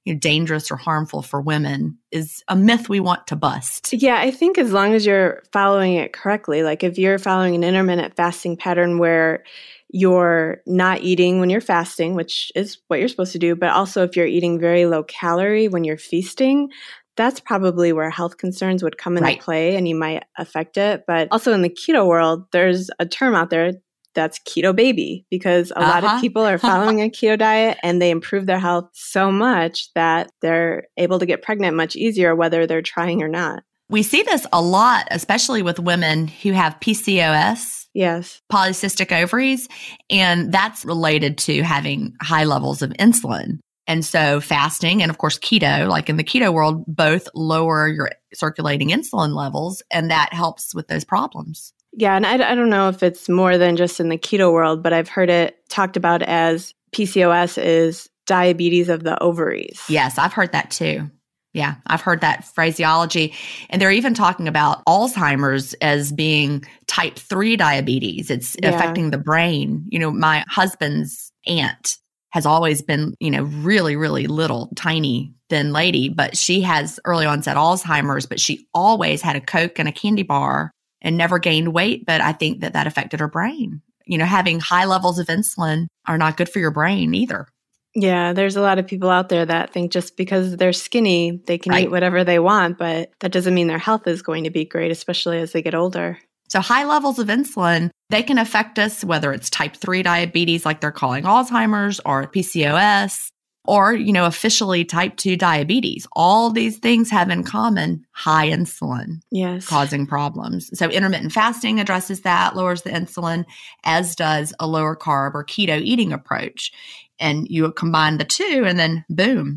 Speaker 1: dangerous or harmful for women is a myth we want to bust.
Speaker 2: Yeah, I think as long as you're following it correctly, like if you're following an intermittent fasting pattern where you're not eating when you're fasting, which is what you're supposed to do, but also if you're eating very low calorie when you're feasting, that's probably where health concerns would come into play and you might affect it. But also in the keto world, there's a term out there that's keto baby, because a lot of people are following a keto diet and they improve their health so much that they're able to get pregnant much easier, whether they're trying or not.
Speaker 1: We see this a lot, especially with women who have PCOS.
Speaker 2: Yes.
Speaker 1: Polycystic ovaries. And that's related to having high levels of insulin. And so fasting and of course keto, like in the keto world, both lower your circulating insulin levels, and that helps with those problems.
Speaker 2: Yeah, and I don't know if it's more than just in the keto world, but I've heard it talked about as PCOS is diabetes of the ovaries.
Speaker 1: Yes, I've heard that too. Yeah, I've heard that phraseology. And they're even talking about Alzheimer's as being type 3 diabetes. It's affecting the brain. My husband's aunt has always been, really, really little, tiny, thin lady, but she has early onset Alzheimer's, but she always had a Coke and a candy bar and never gained weight. But I think that affected her brain. Having high levels of insulin are not good for your brain either.
Speaker 2: Yeah, there's a lot of people out there that think just because they're skinny, they can eat whatever they want, but that doesn't mean their health is going to be great, especially as they get older.
Speaker 1: So high levels of insulin, they can affect us, whether it's type 3 diabetes, like they're calling Alzheimer's, or PCOS, or, officially type 2 diabetes. All these things have in common high insulin causing problems. So intermittent fasting addresses that, lowers the insulin, as does a lower carb or keto eating approach. And you combine the two and then boom.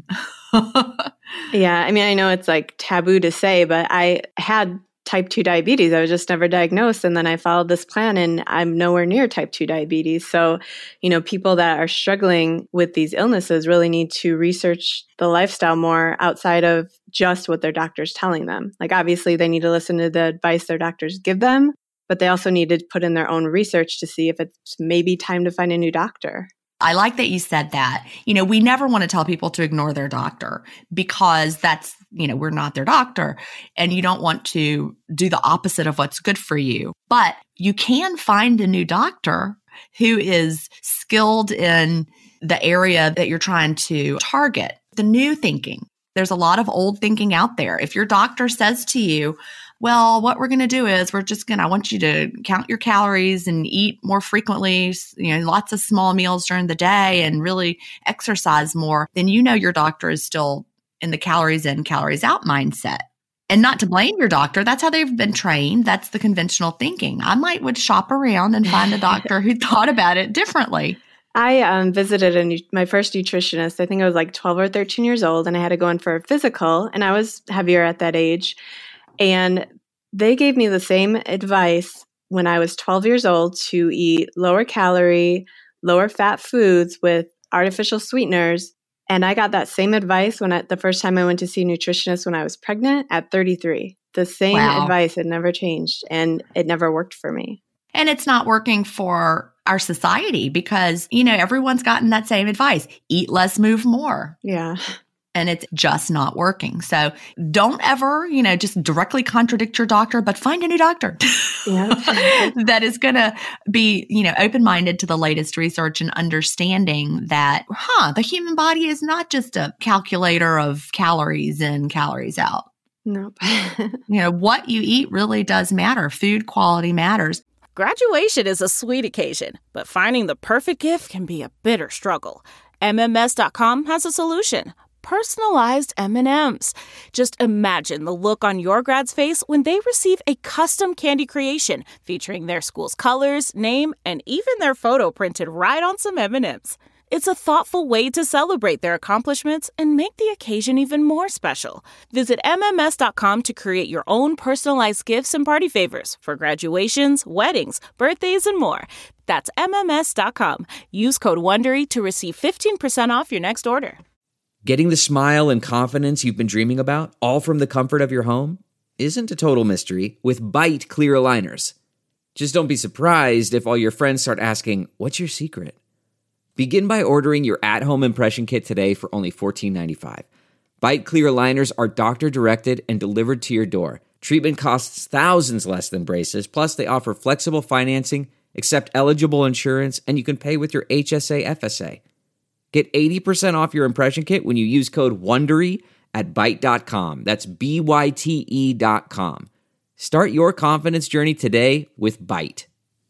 Speaker 2: Yeah. I mean, I know it's like taboo to say, but I had type 2 diabetes. I was just never diagnosed. And then I followed this plan and I'm nowhere near type 2 diabetes. So, people that are struggling with these illnesses really need to research the lifestyle more outside of just what their doctor's telling them. Like, obviously, they need to listen to the advice their doctors give them, but they also need to put in their own research to see if it's maybe time to find a new doctor.
Speaker 1: I like that you said that. We never want to tell people to ignore their doctor because that's, we're not their doctor, and you don't want to do the opposite of what's good for you. But you can find a new doctor who is skilled in the area that you're trying to target. The new thinking. There's a lot of old thinking out there. If your doctor says to you, well, what we're going to do is I want you to count your calories and eat more frequently, lots of small meals during the day and really exercise more, then your doctor is still in the calories in, calories out mindset. And not to blame your doctor. That's how they've been trained. That's the conventional thinking. I would shop around and find a doctor who thought about it differently.
Speaker 2: I visited my first nutritionist. I think I was like 12 or 13 years old, and I had to go in for a physical, and I was heavier at that age. And they gave me the same advice when I was 12 years old to eat lower calorie, lower fat foods with artificial sweeteners. And I got that same advice the first time I went to see a nutritionist when I was pregnant at 33. The same advice had never changed, and it never worked for me.
Speaker 1: And it's not working for our society because, everyone's gotten that same advice. Eat less, move more.
Speaker 2: Yeah.
Speaker 1: And it's just not working. So don't ever, just directly contradict your doctor, but find a new doctor that is going to be, open-minded to the latest research and understanding that, the human body is not just a calculator of calories in, calories out.
Speaker 2: Nope.
Speaker 1: What you eat really does matter. Food quality matters.
Speaker 3: Graduation is a sweet occasion, but finding the perfect gift can be a bitter struggle. MMS.com has a solution. Personalized M&Ms. Just imagine the look on your grad's face when they receive a custom candy creation featuring their school's colors, name, and even their photo printed right on some M&Ms. It's a thoughtful way to celebrate their accomplishments and make the occasion even more special. Visit MMS.com to create your own personalized gifts and party favors for graduations, weddings, birthdays, and more. That's MMS.com. Use code WONDERY to receive 15% off your next order.
Speaker 4: Getting the smile and confidence you've been dreaming about, all from the comfort of your home, isn't a total mystery with Byte clear aligners. Just don't be surprised if all your friends start asking, "What's your secret?" Begin by ordering your at-home impression kit today for only $14.95. Bite Clear aligners are doctor-directed and delivered to your door. Treatment costs thousands less than braces, plus they offer flexible financing, accept eligible insurance, and you can pay with your HSA FSA. Get 80% off your impression kit when you use code WONDERY at Byte.com. That's BYTE.com. Start your confidence journey today with Byte.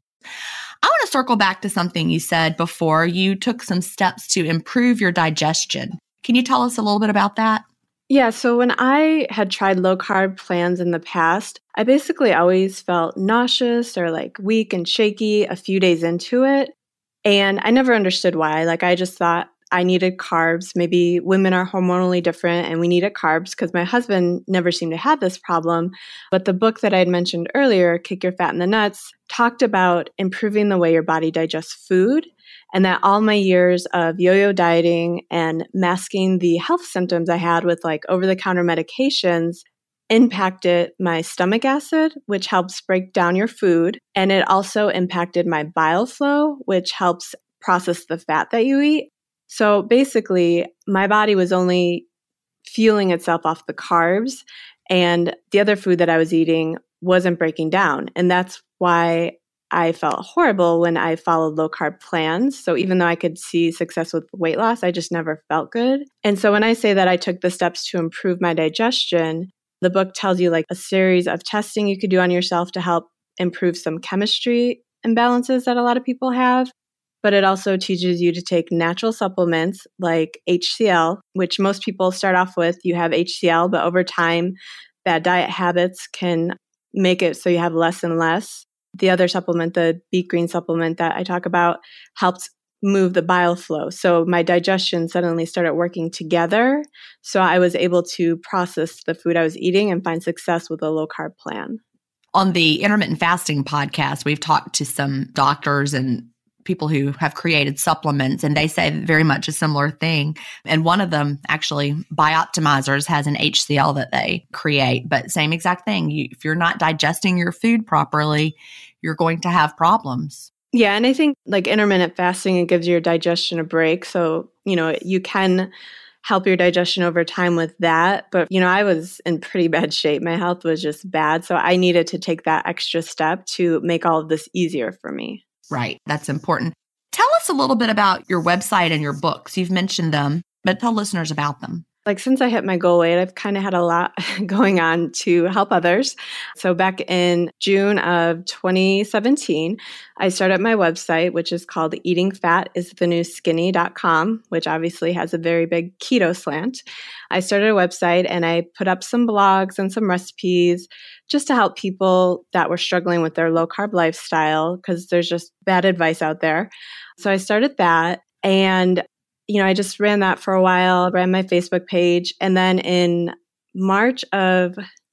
Speaker 1: I want to circle back to something you said before. You took some steps to improve your digestion. Can you tell us a little bit about that?
Speaker 2: Yeah, so when I had tried low carb plans in the past, I basically always felt nauseous or like weak and shaky a few days into it. And I never understood why. Like, I just thought I needed carbs. Maybe women are hormonally different and we needed carbs because my husband never seemed to have this problem. But the book that I had mentioned earlier, Kick Your Fat in the Nuts, talked about improving the way your body digests food, and that all my years of yo-yo dieting and masking the health symptoms I had with like over-the-counter medications impacted my stomach acid, which helps break down your food. And it also impacted my bile flow, which helps process the fat that you eat. So basically, my body was only fueling itself off the carbs, and the other food that I was eating wasn't breaking down. And that's why I felt horrible when I followed low carb plans. So even though I could see success with weight loss, I just never felt good. And so when I say that I took the steps to improve my digestion, the book tells you like a series of testing you could do on yourself to help improve some chemistry imbalances that a lot of people have. But it also teaches you to take natural supplements like HCl, which most people start off with. You have HCl, but over time, bad diet habits can make it so you have less and less. The other supplement, the beet green supplement that I talk about, helps move the bile flow. So my digestion suddenly started working together. So I was able to process the food I was eating and find success with a low carb plan.
Speaker 1: On the intermittent fasting podcast, we've talked to some doctors and people who have created supplements, and they say very much a similar thing. And one of them, actually, Bioptimizers, has an HCl that they create, but same exact thing. If you're not digesting your food properly, you're going to have problems.
Speaker 2: Yeah, and I think like intermittent fasting, it gives your digestion a break. So, you can help your digestion over time with that. But, I was in pretty bad shape. My health was just bad. So I needed to take that extra step to make all of this easier for me.
Speaker 1: Right. That's important. Tell us a little bit about your website and your books. You've mentioned them, but tell listeners about them.
Speaker 2: Like since I hit my goal weight, I've kind of had a lot going on to help others. So back in June of 2017, I started my website, which is called eatingfatisthenewskinny.com, which obviously has a very big keto slant. I started a website and I put up some blogs and some recipes just to help people that were struggling with their low carb lifestyle because there's just bad advice out there. So I started that, and I just ran that for a while, ran my Facebook page. And then in March of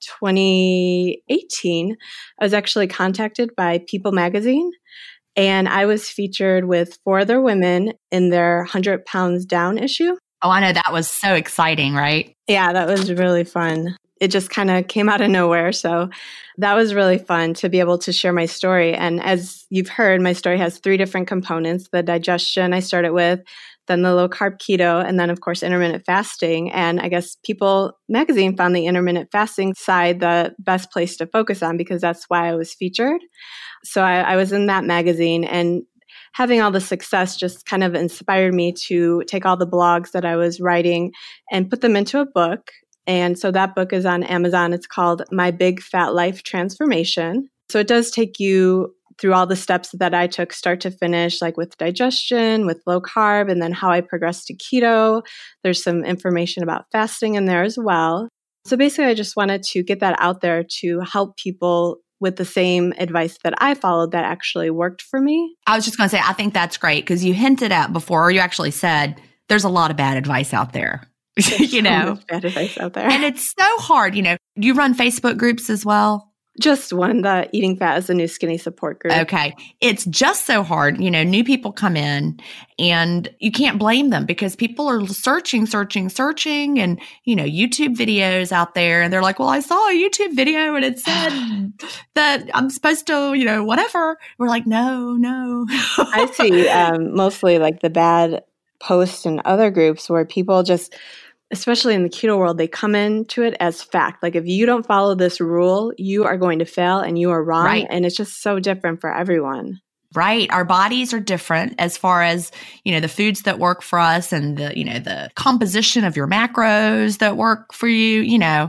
Speaker 2: 2018, I was actually contacted by People Magazine, and I was featured with 4 other women in their 100 Pounds Down issue.
Speaker 1: Oh, I know. That was so exciting, right?
Speaker 2: Yeah, that was really fun. It just kind of came out of nowhere. So that was really fun to be able to share my story. And as you've heard, my story has 3 different components: the digestion I started with, then the low carb keto, and then of course intermittent fasting. And I guess People Magazine found the intermittent fasting side the best place to focus on because that's why I was featured. So I was in that magazine, and having all the success just kind of inspired me to take all the blogs that I was writing and put them into a book. And so that book is on Amazon. It's called My Big Fat Life Transformation. So it does take you through all the steps that I took start to finish, like with digestion, with low carb, and then how I progressed to keto. There's some information about fasting in there as well. So basically, I just wanted to get that out there to help people with the same advice that I followed that actually worked for me.
Speaker 1: I was just going to say, I think that's great because you hinted at before, or you actually said, there's a lot of bad advice out there.
Speaker 2: So much bad advice out there.
Speaker 1: And it's so hard. Do you run Facebook groups as well?
Speaker 2: Just one, the Eating Fat is the New Skinny support group.
Speaker 1: Okay. It's just so hard. New people come in and you can't blame them because people are searching and, YouTube videos out there. And they're like, well, I saw a YouTube video and it said that I'm supposed to, whatever. We're like, no.
Speaker 2: I see mostly like the bad posts in other groups where people just especially in the keto world, they come into it as fact. Like if you don't follow this rule, you are going to fail and you are wrong.
Speaker 1: Right.
Speaker 2: And it's just so different for everyone.
Speaker 1: Right. Our bodies are different as far as, the foods that work for us and the composition of your macros that work for you,
Speaker 2: Yeah.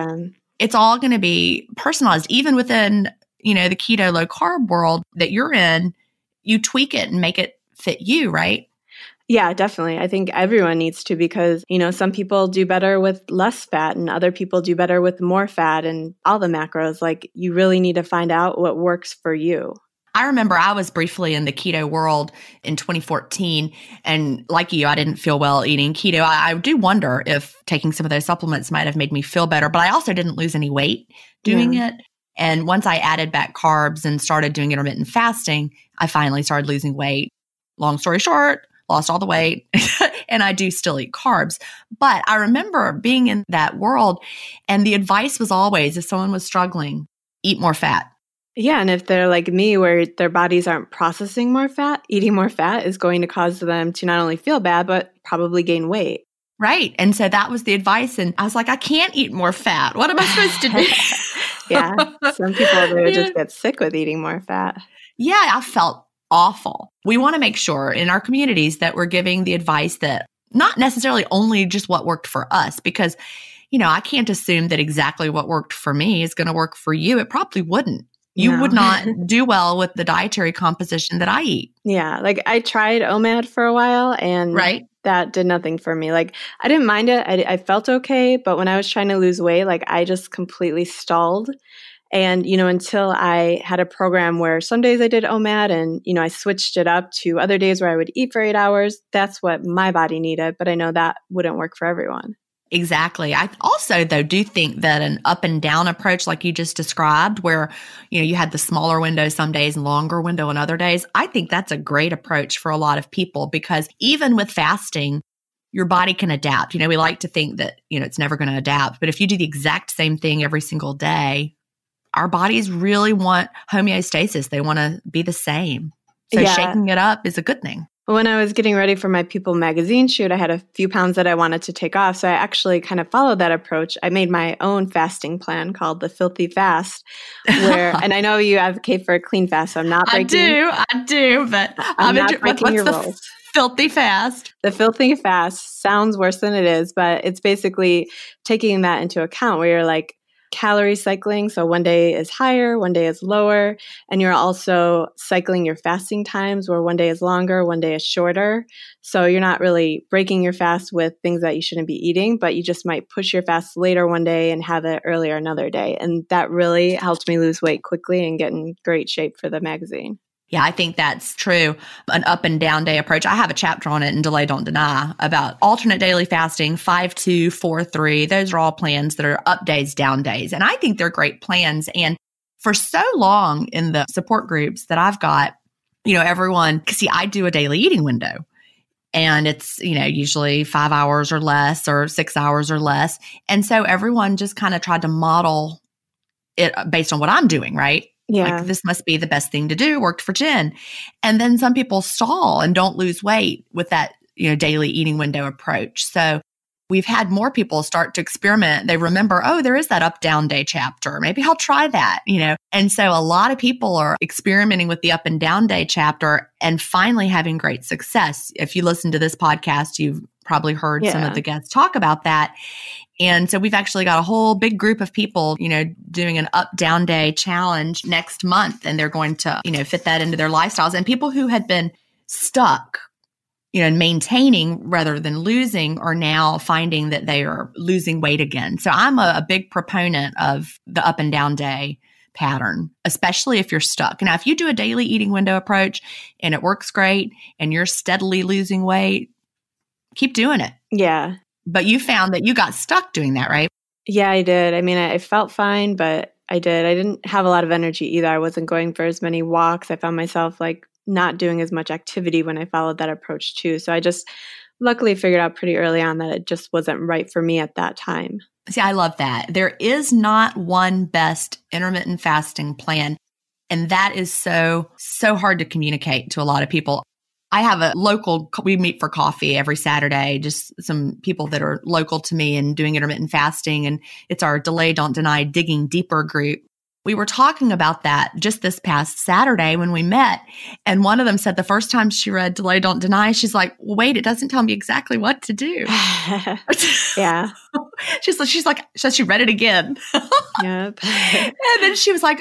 Speaker 1: It's all going to be personalized. Even within, the keto low carb world that you're in, you tweak it and make it fit you, right?
Speaker 2: Yeah, definitely. I think everyone needs to because, some people do better with less fat and other people do better with more fat and all the macros. Like you really need to find out what works for you.
Speaker 1: I remember I was briefly in the keto world in 2014. And like you, I didn't feel well eating keto. I do wonder if taking some of those supplements might have made me feel better, but I also didn't lose any weight doing it. And once I added back carbs and started doing intermittent fasting, I finally started losing weight. Long story short, lost all the weight, and I do still eat carbs. But I remember being in that world, and the advice was always, if someone was struggling, eat more fat.
Speaker 2: Yeah, and if they're like me, where their bodies aren't processing more fat, eating more fat is going to cause them to not only feel bad, but probably gain weight.
Speaker 1: Right. And so that was the advice. And I was like, I can't eat more fat. What am I supposed to do?
Speaker 2: Yeah, some people they would just get sick with eating more fat.
Speaker 1: Yeah, I felt awful. We want to make sure in our communities that we're giving the advice that not necessarily only just what worked for us, because, I can't assume that exactly what worked for me is going to work for you. It probably wouldn't. You would not do well with the dietary composition that I eat.
Speaker 2: Yeah, like I tried OMAD for a while and that did nothing for me. Like I didn't mind it. I felt okay, but when I was trying to lose weight, like I just completely stalled. And, until I had a program where some days I did OMAD and, I switched it up to other days where I would eat for 8 hours, that's what my body needed. But I know that wouldn't work for everyone.
Speaker 1: Exactly. I also, though, do think that an up and down approach like you just described, where, you had the smaller window some days and longer window on other days, I think that's a great approach for a lot of people because even with fasting, your body can adapt. We like to think that, it's never going to adapt. But if you do the exact same thing every single day, our bodies really want homeostasis. They want to be the same. So shaking it up is a good thing.
Speaker 2: When I was getting ready for my People magazine shoot, I had a few pounds that I wanted to take off. So I actually kind of followed that approach. I made my own fasting plan called the Filthy Fast, and I know you advocate for a clean fast, so I'm not breaking.
Speaker 1: I do, but
Speaker 2: I'm not breaking your rules.
Speaker 1: Filthy Fast?
Speaker 2: The Filthy Fast sounds worse than it is, but it's basically taking that into account where you're like, calorie cycling. So one day is higher, one day is lower. And you're also cycling your fasting times where one day is longer, one day is shorter. So you're not really breaking your fast with things that you shouldn't be eating, but you just might push your fast later one day and have it earlier another day. And that really helped me lose weight quickly and get in great shape for the magazine.
Speaker 1: Yeah, I think that's true. An up and down day approach. I have a chapter on it in Delay Don't Deny about alternate daily fasting, 5-2, 4-3. Those are all plans that are up days, down days. And I think they're great plans. And for so long in the support groups that I've got, everyone, see, I do a daily eating window. And it's, usually 5 hours or less or 6 hours or less. And so everyone just kind of tried to model it based on what I'm doing, right?
Speaker 2: Yeah.
Speaker 1: Like, this must be the best thing to do. Worked for Jen. And then some people stall and don't lose weight with that, daily eating window approach. So we've had more people start to experiment. They remember, oh, there is that up down day chapter. Maybe I'll try that, And so a lot of people are experimenting with the up and down day chapter and finally having great success. If you listen to this podcast, you've probably heard some of the guests talk about that. And so we've actually got a whole big group of people, doing an up down day challenge next month. And they're going to, fit that into their lifestyles. And people who had been stuck, maintaining rather than losing are now finding that they are losing weight again. So I'm a big proponent of the up and down day pattern, especially if you're stuck. Now, if you do a daily eating window approach and it works great and you're steadily losing weight, keep doing it.
Speaker 2: Yeah.
Speaker 1: But you found that you got stuck doing that, right?
Speaker 2: Yeah, I did. I mean, I felt fine, but I didn't have a lot of energy either. I wasn't going for as many walks. I found myself like not doing as much activity when I followed that approach too. So I just luckily figured out pretty early on that it just wasn't right for me at that time.
Speaker 1: See, I love that. There is not one best intermittent fasting plan. And that is so hard to communicate to a lot of people. I have a local, we meet for coffee every Saturday, just some people that are local to me and doing intermittent fasting. And it's our Delay, Don't Deny, Digging Deeper group. We were talking about that just this past Saturday when we met. And one of them said the first time she read Delay, Don't Deny, she's like, well, wait, it doesn't tell me exactly what to do.
Speaker 2: Yeah.
Speaker 1: She's like, so she read it again.
Speaker 2: Yep.
Speaker 1: And then she was like,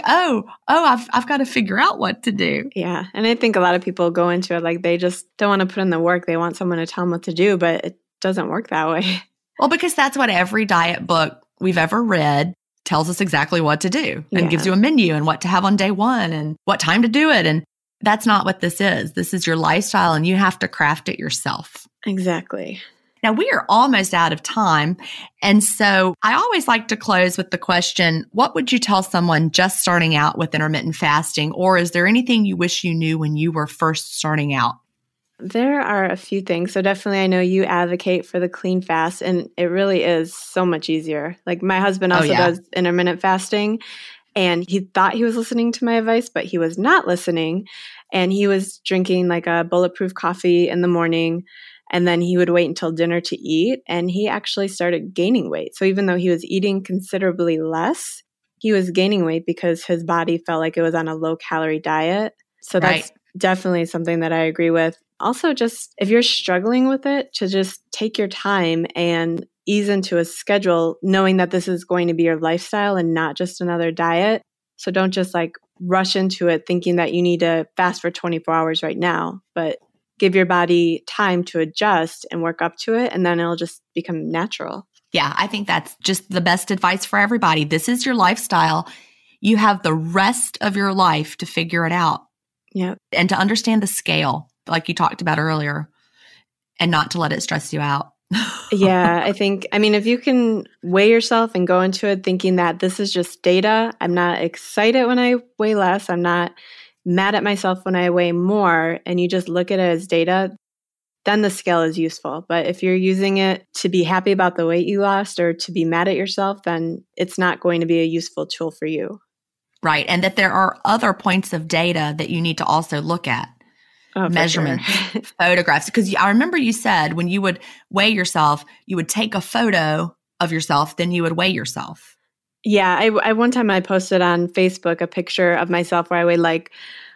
Speaker 1: I've got to figure out what to do.
Speaker 2: Yeah. And I think a lot of people go into it like they just don't want to put in the work. They want someone to tell them what to do, but it doesn't work that way.
Speaker 1: Well, because that's what every diet book we've ever read tells us exactly what to do and gives you a menu and what to have on day one and what time to do it. And that's not what this is. This is your lifestyle and you have to craft it yourself.
Speaker 2: Exactly.
Speaker 1: Now, we are almost out of time. And so I always like to close with the question, what would you tell someone just starting out with intermittent fasting? Or is there anything you wish you knew when you were first starting out?
Speaker 2: There are a few things. So definitely, I know you advocate for the clean fast, and it really is so much easier. Like my husband also does intermittent fasting, and he thought he was listening to my advice, but he was not listening. And he was drinking like a bulletproof coffee in the morning, and then he would wait until dinner to eat. And he actually started gaining weight. So even though he was eating considerably less, he was gaining weight because his body felt like it was on a low calorie diet. So that's definitely something that I agree with. Also, just if you're struggling with it, to just take your time and ease into a schedule, knowing that this is going to be your lifestyle and not just another diet. So don't just like rush into it thinking that you need to fast for 24 hours right now, but give your body time to adjust and work up to it, and then it'll just become natural.
Speaker 1: Yeah, I think that's just the best advice for everybody. This is your lifestyle. You have the rest of your life to figure it out.
Speaker 2: Yep.
Speaker 1: And to understand the scale, like you talked about earlier, and not to let it stress you out.
Speaker 2: Yeah, I mean, if you can weigh yourself and go into it thinking that this is just data, I'm not excited when I weigh less, I'm not mad at myself when I weigh more, and you just look at it as data, then the scale is useful. But if you're using it to be happy about the weight you lost or to be mad at yourself, then it's not going to be a useful tool for you.
Speaker 1: Right. And that there are other points of data that you need to also look at. Measurements, photographs. Because I remember you said when you would weigh yourself, you would take a photo of yourself, then you would weigh yourself.
Speaker 2: Yeah. I one time I posted on Facebook a picture of myself where I weighed like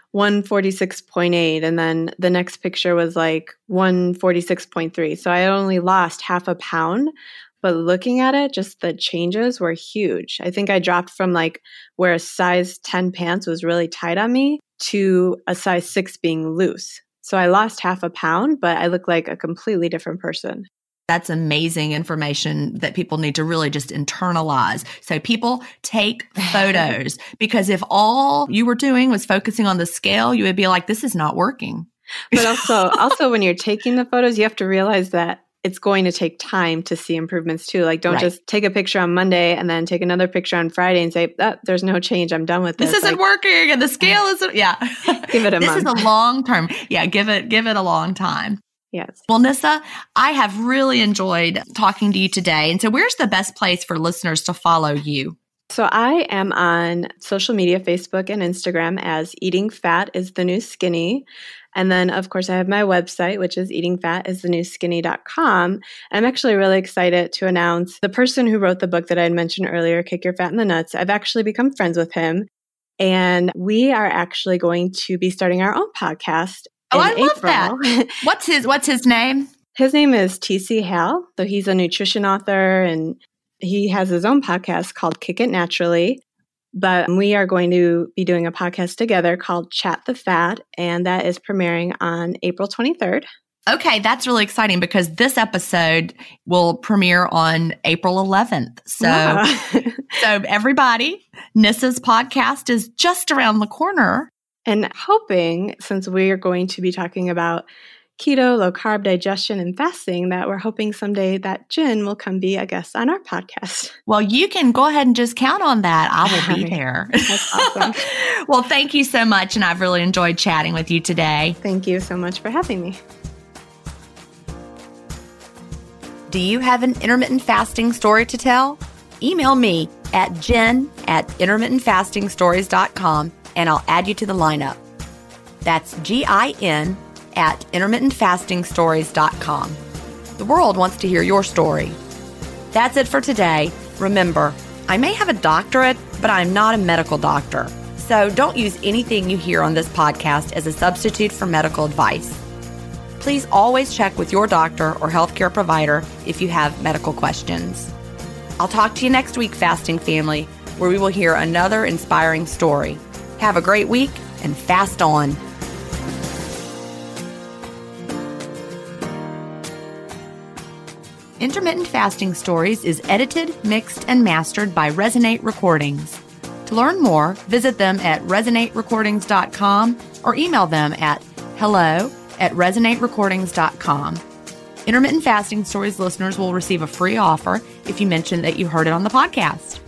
Speaker 2: 146.8, and then the next picture was like 146.3. So I only lost half a pound. But looking at it, just the changes were huge. I think I dropped from like where a size 10 pants was really tight on me to a size 6 being loose. So I lost half a pound, but I look like a completely different person.
Speaker 1: That's amazing information that people need to really just internalize. So people take photos because if all you were doing was focusing on the scale, you would be like, this is not working.
Speaker 2: But also when you're taking the photos, you have to realize that it's going to take time to see improvements too. Like don't just take a picture on Monday and then take another picture on Friday and say, there's no change. I'm done with this.
Speaker 1: This isn't working and the scale isn't,
Speaker 2: give it a month.
Speaker 1: This is a long term. Yeah, give it a long time.
Speaker 2: Yes.
Speaker 1: Well, Nissa, I have really enjoyed talking to you today. And so where's the best place for listeners to follow you?
Speaker 2: So I am on social media, Facebook and Instagram as Eating Fat is the New Skinny. And then, of course, I have my website, which is eatingfatisthenewskinny.com. I'm actually really excited to announce the person who wrote the book that I had mentioned earlier, Kick Your Fat in the Nuts. I've actually become friends with him. And we are actually going to be starting our own podcast in
Speaker 1: I love
Speaker 2: April.
Speaker 1: that. What's his name?
Speaker 2: His name is T.C. Hale. So he's a nutrition author, and he has his own podcast called Kick It Naturally. But we are going to be doing a podcast together called Chat the Fat, and that is premiering on April 23rd.
Speaker 1: Okay, that's really exciting because this episode will premiere on April 11th. So, so everybody, Nissa's podcast is just around the corner.
Speaker 2: And hoping, since we are going to be talking about keto, low carb, digestion, and fasting, that we're hoping someday that Jen will come be a guest on our podcast.
Speaker 1: Well, you can go ahead and just count on that. I will be there.
Speaker 2: That's awesome.
Speaker 1: Well, thank you so much. And I've really enjoyed chatting with you today.
Speaker 2: Thank you so much for having me.
Speaker 1: Do you have an intermittent fasting story to tell? Email me at jen@intermittentfastingstories.com and I'll add you to the lineup. That's GIN at intermittentfastingstories.com. The world wants to hear your story. That's it for today. Remember, I may have a doctorate, but I'm not a medical doctor. So don't use anything you hear on this podcast as a substitute for medical advice. Please always check with your doctor or healthcare provider if you have medical questions. I'll talk to you next week, Fasting Family, where we will hear another inspiring story. Have a great week and fast on. Intermittent Fasting Stories is edited, mixed, and mastered by Resonate Recordings. To learn more, visit them at resonaterecordings.com or email them at hello@resonaterecordings.com. Intermittent Fasting Stories listeners will receive a free offer if you mention that you heard it on the podcast.